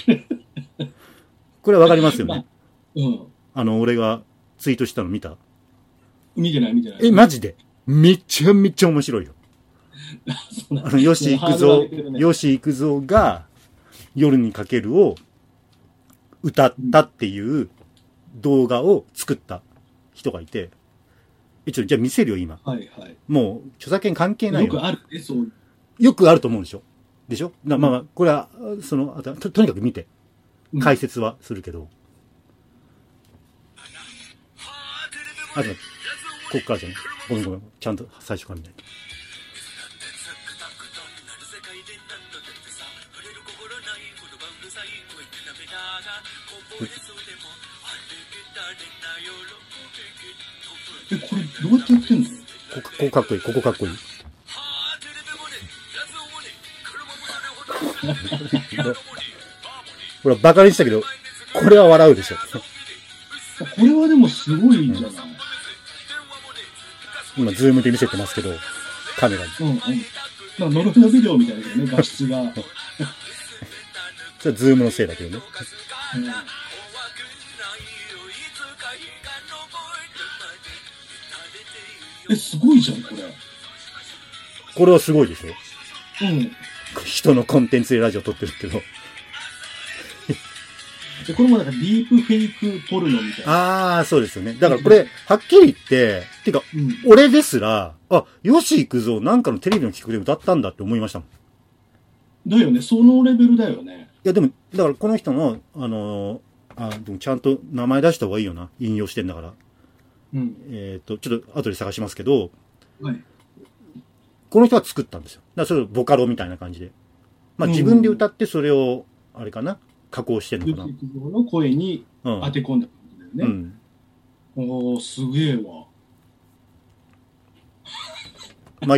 Speaker 1: これわかりますよね。
Speaker 2: まあ、
Speaker 1: 俺がツイートしたの見た？
Speaker 2: 見てない。
Speaker 1: マジでめちゃめちゃ面白いよ。吉幾三が夜にかけるを歌ったっていう動画を作った人がいて、じゃあ見せるよ今。
Speaker 2: はいはい。
Speaker 1: もう著作権関係ないよ。
Speaker 2: よくあるね、そう。
Speaker 1: よくあると思うでしょ。でしょ。まあこれはとにかく見て解説はするけど。こっからじゃね。ごめんちゃんと最初から見ないと。
Speaker 2: これどうやってやってんの？
Speaker 1: ここかっこいい。ここかっこいい。ほら、バカにしたけど、これは笑うでしょ。
Speaker 2: これはでもすごいじゃない。
Speaker 1: 今、ズームで見せてますけど、カメラに。
Speaker 2: なんか、ノルフのビデオみたいなね、画質が。
Speaker 1: それはズームのせいだけどね。
Speaker 2: すごいじゃん、これ。
Speaker 1: これはすごいでしょ。人のコンテンツでラジオ撮ってるけど。
Speaker 2: これもなんかディープフェイクポルノみたいな。
Speaker 1: そうですよね。だからこれ、はっきり言って、てか、俺ですら、吉幾三なんかのテレビの企画で歌ったんだって思いましたもん。
Speaker 2: だよね、そのレベルだよね。
Speaker 1: いやでも、だからこの人の、でもちゃんと名前出した方がいいよな。引用してんだから。ちょっと後で探しますけど、この人が作ったんですよ。だからそれボカロみたいな感じで。まあ自分で歌ってそれを、あれかな、加工してんのかな。
Speaker 2: 吉幾三の声に当て込んだ感じだよね。おー、すげえわ。
Speaker 1: 参った。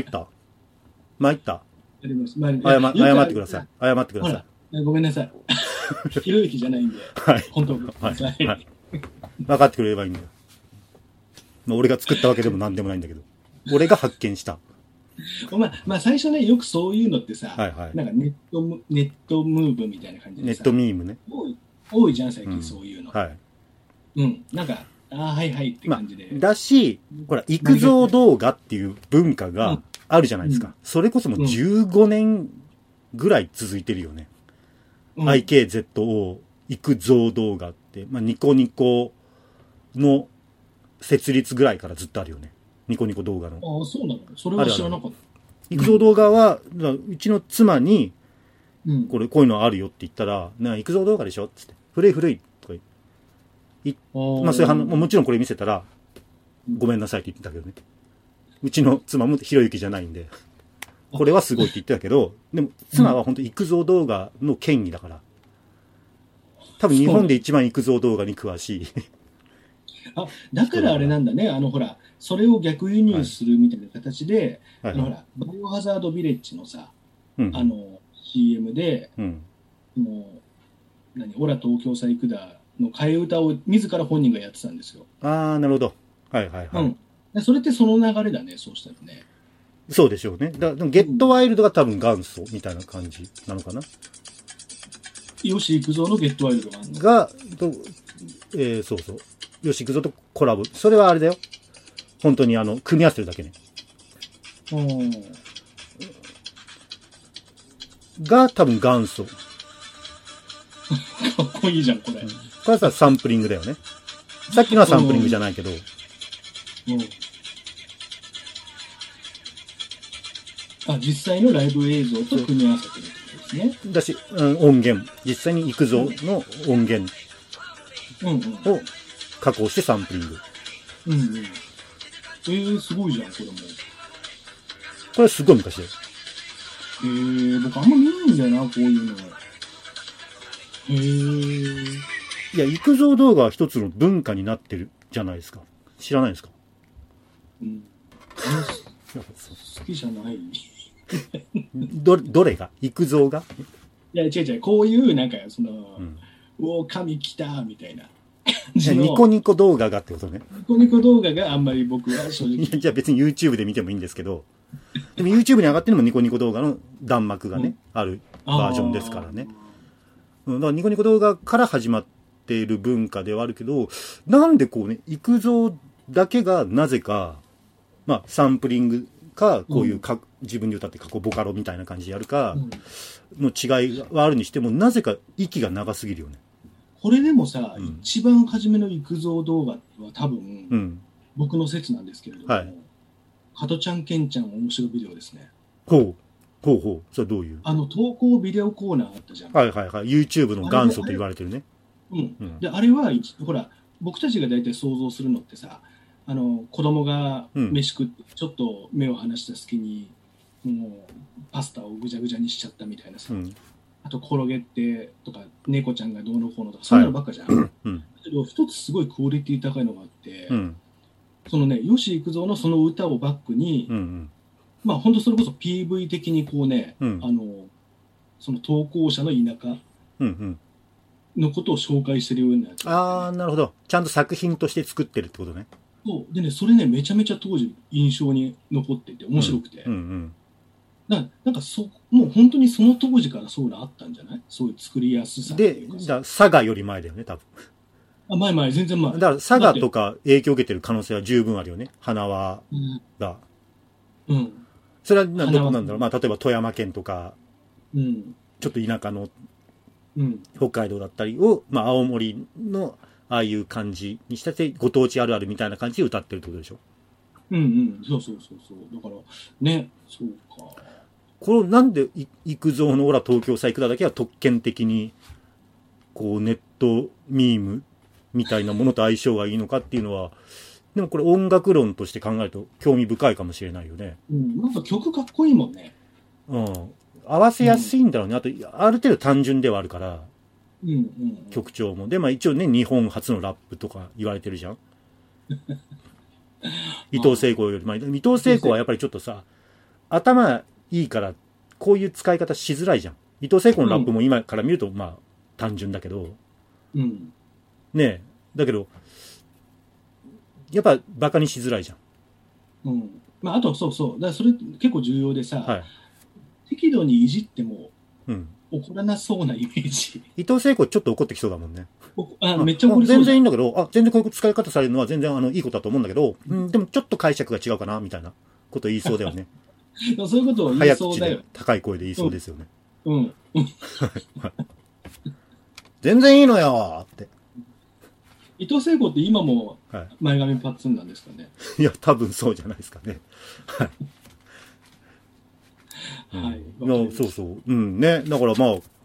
Speaker 1: 謝ってください。謝ってくださ
Speaker 2: い。ごめんなさい。ひろゆきじゃないんで。
Speaker 1: はい。
Speaker 2: 本当に。
Speaker 1: はい。分かってくれればいいんだよ。俺が作ったわけでもなんでもないんだけど。俺が発見した。
Speaker 2: まあ最初ね、よくそういうのってさ、なんかネットムーブみたいな感じでさ。
Speaker 1: ネットミームね。
Speaker 2: 多いじゃん、最近そういうの。なんか、はいはいって感じで。
Speaker 1: だし、ほら、幾三動画っていう文化があるじゃないですか。それこそもう15年ぐらい続いてるよね。IKZO、幾三動画って、ニコニコの設立ぐらいからずっとあるよね。ニコニコ動画の。
Speaker 2: そうなの？それは知らなかった。
Speaker 1: 幾三動画は、うちの妻に、こういうのあるよって言ったら、幾三動画でしょつって。古い。とかそういう反応、もちろんこれ見せたら、ごめんなさいって言ってたけどね。うちの妻もひろゆきじゃないんで、 これはすごいって言ってたけど、でも妻は本当育像動画の権威だから。多分日本で一番育像動画に詳しい。
Speaker 2: あ、だからあれなんだね。ほら、それを逆輸入するみたいな形で、ほら、バイオハザードビレッジのさ、CM で、もう、オラ東京さ行くだの替え歌を自ら本人がやってたんですよ。
Speaker 1: ああ、なるほど。はいはいはい。
Speaker 2: それってその流れだね、そうしたらね。
Speaker 1: そうでしょうね。でもゲットワイルドが多分元祖みたいな感じなのかな。
Speaker 2: 吉幾三のゲットワイルドがあるの
Speaker 1: が、そうそう。吉幾三とコラボ。それはあれだよ。本当に組み合わせてるだけね。が多分元祖。
Speaker 2: かっこいいじゃん、これ。こ
Speaker 1: れはさ、サンプリングだよね。さっきのはサンプリングじゃないけど。
Speaker 2: 実際のライブ映像と組み合わせてるってことですね。
Speaker 1: だし、音源。実際に幾三の音源を加工してサンプリング。
Speaker 2: すごいじゃん、これも。
Speaker 1: これすごい昔だよ。
Speaker 2: 僕あんま見ないんだよな、こういうの。
Speaker 1: いや、育像動画は一つの文化になってるじゃないですか。知らないですか？
Speaker 2: 好きじゃない。
Speaker 1: どれが？育像が？
Speaker 2: いや、違う、こういう、なんか、おー、神来たみたいな。
Speaker 1: ニコニコ動画がってことね。
Speaker 2: ニコニコ動画があんまり僕は正直。
Speaker 1: じゃあ別に YouTube で見てもいいんですけど、でも YouTube に上がってるのもニコニコ動画の弾幕がね、あるバージョンですからね。だからニコニコ動画から始まっている文化ではあるけど、なんでこうね、育像だけがなぜか、サンプリングか、こういう自分で歌って過去ボカロみたいな感じでやるか、の違いはあるにしても、なぜか息が長すぎるよね。
Speaker 2: これでもさ、一番初めの育像動画は多分、僕の説なんですけれども、加トちゃんケンちゃん面白ビデオですね。
Speaker 1: ほう。それどういう？
Speaker 2: 投稿ビデオコーナーあったじゃん。
Speaker 1: YouTube の元祖と言われてるね。
Speaker 2: で、あれは、ほら、僕たちが大体想像するのってさ、子供が飯食って、ちょっと目を離した隙に、もう、パスタをぐちゃぐちゃにしちゃったみたいなさ、あと、転げてとか、猫ちゃんがどうのこうのとか、そういうのばっかじゃん。だけど、一つすごいクオリティ高いのがあって、そのね、吉幾三のその歌をバックに、本当それこそ PV 的にこうね、その投稿者の田舎のことを紹介してるようなやつ、
Speaker 1: なるほど。ちゃんと作品として作ってるってことね。
Speaker 2: そうでね、それね、めちゃめちゃ当時印象に残っていて面白くて、なんかもう本当にその当時からそういうのあったんじゃない？そういう作りやすさ
Speaker 1: で、佐賀より前だよね、多分。
Speaker 2: 前、全然前。
Speaker 1: だから佐賀とか影響を受けてる可能性は十分あるよね。花輪が。それはどこなんだろう。例えば富山県とか、ちょっと田舎の北海道だったりを、青森のああいう感じにしたて、ご当地あるあるみたいな感じで歌ってるってことでしょ。
Speaker 2: そう。だから、ね、そうか。
Speaker 1: これなんで育像のオラ東京さ行くだけは特権的に、こうネットミームみたいなものと相性がいいのかっていうのは、でもこれ音楽論として考えると興味深いかもしれないよね。
Speaker 2: なんか曲かっこいいもんね。
Speaker 1: 合わせやすいんだろうね。あと、ある程度単純ではあるから、曲調も。で、一応ね、日本初のラップとか言われてるじゃん。伊藤聖子より、伊藤聖子はやっぱりちょっとさ、頭いいから、こういう使い方しづらいじゃん。伊藤聖子のラップも今から見ると、単純だけど、ねえ、だけど、やっぱバカにしづらいじゃん。
Speaker 2: あと、そう。だからそれ結構重要でさ、適度にいじっても、怒らなそうなイメージ。
Speaker 1: 伊藤聖子ちょっと怒ってきそうだもんね。
Speaker 2: めっちゃ怒りそう。
Speaker 1: 全然いいんだけど、全然こういう使い方されるのは全然いいことだと思うんだけど、でもちょっと解釈が違うかな、みたいなこと言いそうだよね。
Speaker 2: そういうことを言いそうだよ。
Speaker 1: 早口で高い声で言いそうですよね。全然いいのよって。
Speaker 2: 伊藤聖子って今も前髪パッツンなんですかね。
Speaker 1: いや、多分そうじゃないですかね。そう。ね。だから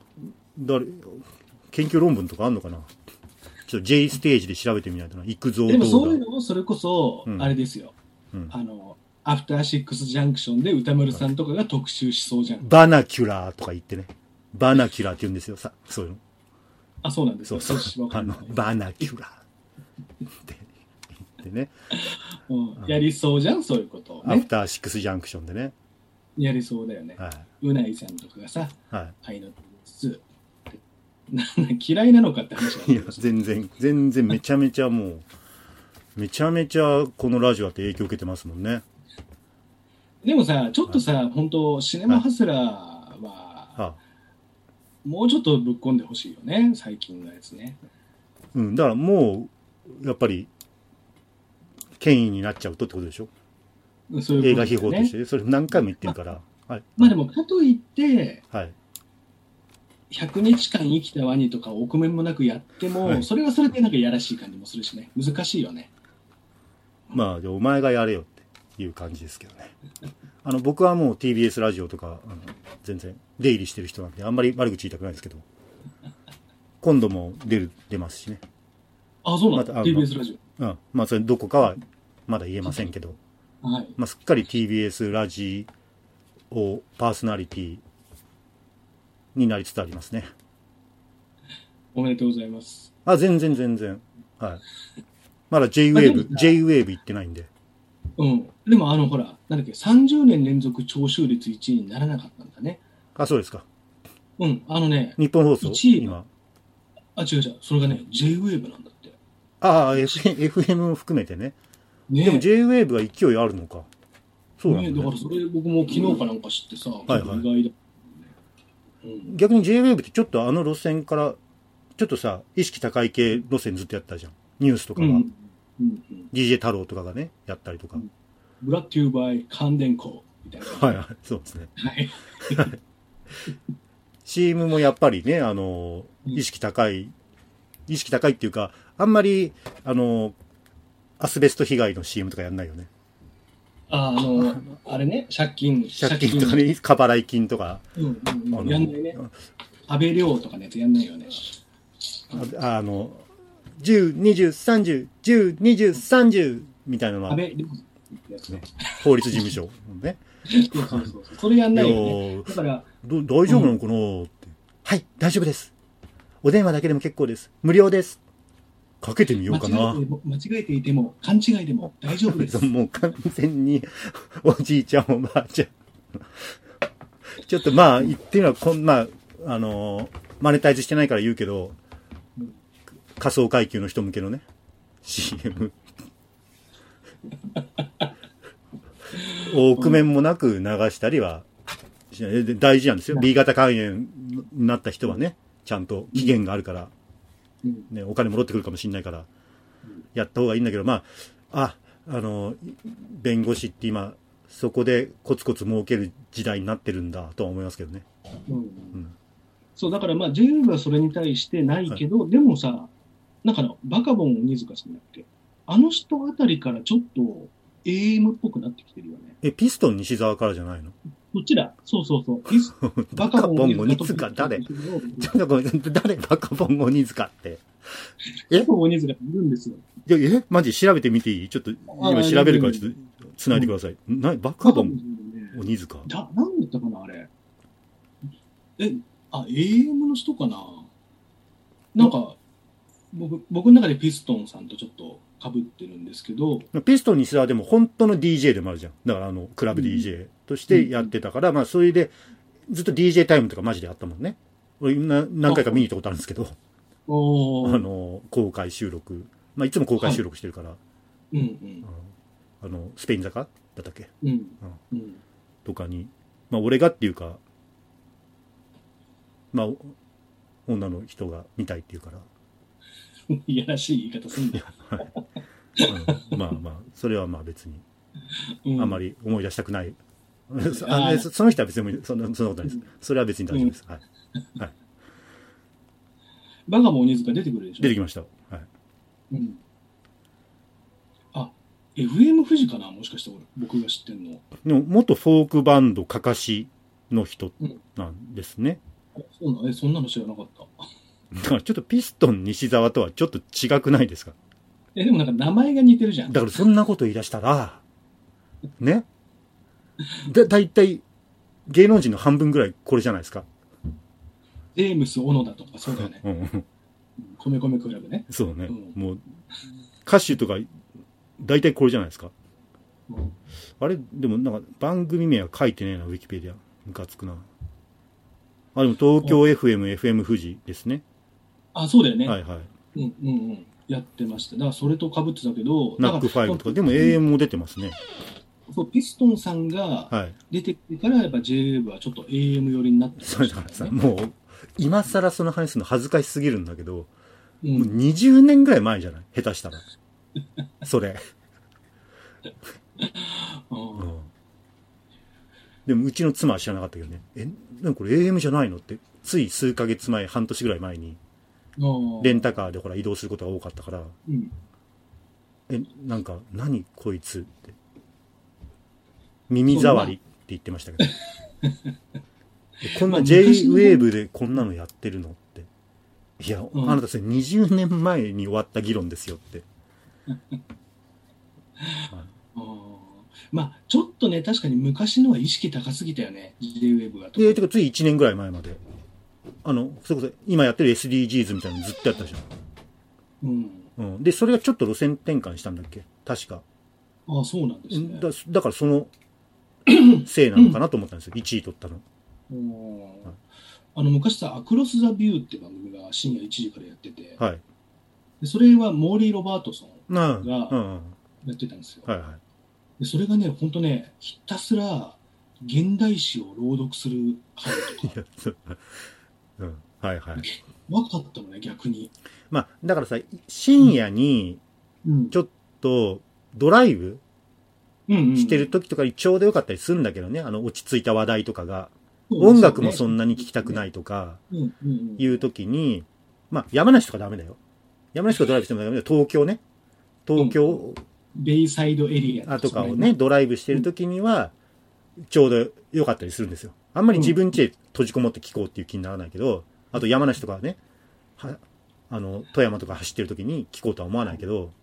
Speaker 1: 研究論文とかあんのかな。ちょっと J ステージで調べてみないとな。育像動画。
Speaker 2: でもそういうのもそれこそ、あれですよ。 アフターシックスジャンクションで歌丸さんとかが特集しそうじゃん。
Speaker 1: バナキュラーとか言ってね。バナキュラーって言うんですよ、そういうの。
Speaker 2: あ、そうなんです
Speaker 1: そうそう。バナキュラーって言ってね。
Speaker 2: やりそうじゃん、そういうことを、
Speaker 1: ね。アフターシックスジャンクションでね。
Speaker 2: やりそうだよね。
Speaker 1: はい。
Speaker 2: うないさんとかがさ、
Speaker 1: はい。
Speaker 2: 愛のつ嫌いなのかって話なん
Speaker 1: いや、全然めちゃめちゃもう、めちゃめちゃこのラジオって影響受けてますもんね。
Speaker 2: でもさ、ちょっとさ、本当シネマハスラーは、もうちょっとぶっ込んでほしいよね、最近のやつね。
Speaker 1: うん、だからもう、やっぱり、権威になっちゃうとってことでしょ。そういうことですね、映画秘宝として、それ何回も言ってるから。
Speaker 2: まあでも、かといって、
Speaker 1: はい。
Speaker 2: 100日間生きたワニとかを臆面もなくやっても、はい、それはそれでなんかやらしい感じもするしね。難しいよね。
Speaker 1: まあ、お前がやれよっていう感じですけどね。僕はもう TBS ラジオとか、全然出入りしてる人なんで、あんまり悪口言いたくないですけど、今度も出ますしね。
Speaker 2: あ、そうなんだ、TBS ラジ
Speaker 1: オ。うん。まあ、それどこかはまだ言えませんけど、
Speaker 2: はい。
Speaker 1: まあ、すっかり TBS ラジオパーソナリティになりつつありますね。
Speaker 2: おめでとうございます。
Speaker 1: あ、全然。はい。まだ J-Wave 行ってないんで。
Speaker 2: うん。でもほら、なんだっけ、30年連続聴取率1位にならなかったんだね。
Speaker 1: あ、そうですか。
Speaker 2: うん。ね。
Speaker 1: 日本放送
Speaker 2: 1位
Speaker 1: 今。
Speaker 2: あ、違う。それがね、J-Wave なんだって。
Speaker 1: ああ、FM も含めてね。でも J-Wave が勢いあるのか。そうなんだね。
Speaker 2: だからそれ僕も昨日かなんか知ってさ、意外だ。
Speaker 1: 逆に J-Wave ってちょっと路線からちょっとさ意識高い系路線ずっとやったじゃん。ニュースとかが、DJ 太郎とかがねやったりとか、
Speaker 2: ブラッドゥーバイ関電工みたいな。
Speaker 1: はいそうですね。はい。CM もやっぱりね意識高いっていうかあんまりアスベスト被害の CM とかやんないよね。
Speaker 2: あれね、借金
Speaker 1: とかね、過払い金とか。
Speaker 2: やんないね。安倍亮とかのやつやんないよね。
Speaker 1: 10、20、30、10、20、30みたいなのは。
Speaker 2: 安倍亮
Speaker 1: やつね。法律事務所。ね。
Speaker 2: そう。それやんないよね。だから。
Speaker 1: 大丈夫なのかなって。はい、大丈夫です。お電話だけでも結構です。無料です。かけてみようかな。
Speaker 2: 間違えていても、勘違いでも大丈夫です。
Speaker 1: もう完全に、おじいちゃん、おばあちゃん。ちょっとまあ、言ってみれば、マネタイズしてないから言うけど、仮想階級の人向けのね、CM。臆面もなく流したりは、大事なんですよ。B 型肝炎になった人はね、ちゃんと期限があるから。ね、お金戻ってくるかもしれないからやった方がいいんだけど、まあ弁護士って今そこでコツコツ儲ける時代になってるんだとは思いますけどね。
Speaker 2: そうだからまあ J-Wave はそれに対してないけど、でもさ、なんかバカボン鬼塚さんだっけ、あの人あたりからちょっと AM っぽくなってきてるよね。
Speaker 1: ピストン西澤からじゃないの？
Speaker 2: どちら？そう。
Speaker 1: バカボン鬼塚誰？ちょっとごめん、誰バカボン鬼塚って。
Speaker 2: バカボン鬼塚っているんですよ。
Speaker 1: マジ調べてみていい？ちょっと今調べるからちょっと繋いでください。バカボン鬼塚。
Speaker 2: 何だったかなあれ。AM の人かな。なんか僕の中でピストンさんとちょっと被ってるんですけど、
Speaker 1: ピストン西澤でも本当の DJ でもあるじゃん。だからクラブ DJ としてやってたから、まあそれでずっと DJ タイムとかマジであったもんね。俺何回か見に行ったことあるんですけど、公開収録、まあいつも公開収録してるから、スペイン坂だったっけ、とかに、まあ俺がっていうか、まあ女の人が見たいっていうから。
Speaker 2: いやらしい言い方すんだよ。
Speaker 1: まあそれはまあ別にあんまり思い出したくない。その人は別にそんなことないです。それは別に大丈夫です。はい。
Speaker 2: バカも鬼塚出てくるでしょ。
Speaker 1: 出てきました。はい。
Speaker 2: FM 富士かな、もしかして僕が知ってんの。
Speaker 1: でも元フォークバンドかかしの人なんですね。
Speaker 2: そうなそんなの知らなかった。
Speaker 1: だからちょっとピストン西澤とはちょっと違くないですか？
Speaker 2: でもなんか名前が似てるじゃん。
Speaker 1: だからそんなこと言い出したら、ね、 だいたい芸能人の半分ぐらいこれじゃないですか。
Speaker 2: ジェームス・オノダとかそうだよね。米米クラブね。
Speaker 1: そうね。もう、歌手とか、だいたいこれじゃないですか。あれでもなんか番組名は書いてねえな、ウィキペディア。ムカつくな。でも東京 FM、FM 富士ですね。
Speaker 2: そうだよね。
Speaker 1: はいはい。
Speaker 2: やってました。だからそれと被ってたけど、
Speaker 1: ナック5とか、でも AM も出てますね。
Speaker 2: そう、ピストンさんが出てきてから、やっぱ JWAVE はちょっと AM 寄りになってましたね。
Speaker 1: そうだからさ、もう、今更その話するの恥ずかしすぎるんだけど、もう20年ぐらい前じゃない下手したら。それ。でもうちの妻は知らなかったけどね。なんかこれ AM じゃないのって、つい数ヶ月前、半年ぐらい前に、レンタカーでほら移動することが多かったから、なんか、何こいつって。耳障りって言ってましたけど。こんな J-WAVE でこんなのやってるのって。いや、あなたそれ20年前に終わった議論ですよって。
Speaker 2: まあ、ちょっとね、確かに昔のは意識高すぎたよね、J-WAVE が。
Speaker 1: てか、つい1年ぐらい前まで。それこそ、今やってる SDGs みたいなのずっとやったじゃん。で、それがちょっと路線転換したんだっけ確か。
Speaker 2: そうなんですね。
Speaker 1: だからその、せいなのかなと思ったんですよ。1位取ったの。
Speaker 2: 昔さ、アクロス・ザ・ビューって番組が深夜1時からやってて、
Speaker 1: はい。
Speaker 2: でそれはモーリー・ロバートソンがやってたんですよ。でそれがね、ほんとね、ひたすら現代史を朗読する回とか。
Speaker 1: はいはい。
Speaker 2: わかったのね、逆に。
Speaker 1: まあ、だからさ、深夜に、ちょっと、ドライブしてる時とかにちょうどよかったりするんだけどね、落ち着いた話題とかが。音楽もそんなに聴きたくないとか、いう時に、まあ、山梨とかダメだよ。山梨とかドライブしてもダメだよ。東京ね。東京、
Speaker 2: ベイサイドエリア
Speaker 1: とかをね、ドライブしてる時には、ちょうどよかったりするんですよ。あんまり自分家で閉じこもって聴こうっていう気にならないけど、あと山梨とかね、富山とか走ってる時に聴こうとは思わないけど、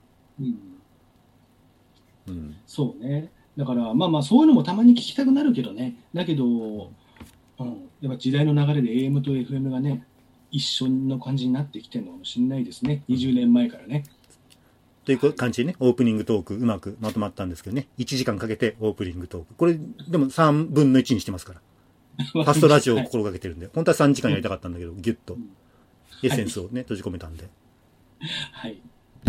Speaker 2: そうね。だから、まあまあ、そういうのもたまに聞きたくなるけどね。だけど、やっぱ時代の流れで AM と FM がね、一緒の感じになってきてるのかもしれないですね。20年前からね。
Speaker 1: という感じでね、オープニングトークうまくまとまったんですけどね、1時間かけてオープニングトーク。これ、でも3分の1にしてますから。ファストラジオを心がけてるんで、本当は3時間やりたかったんだけど、ギュッとエッセンスをね、閉じ込めたんで。
Speaker 2: はい。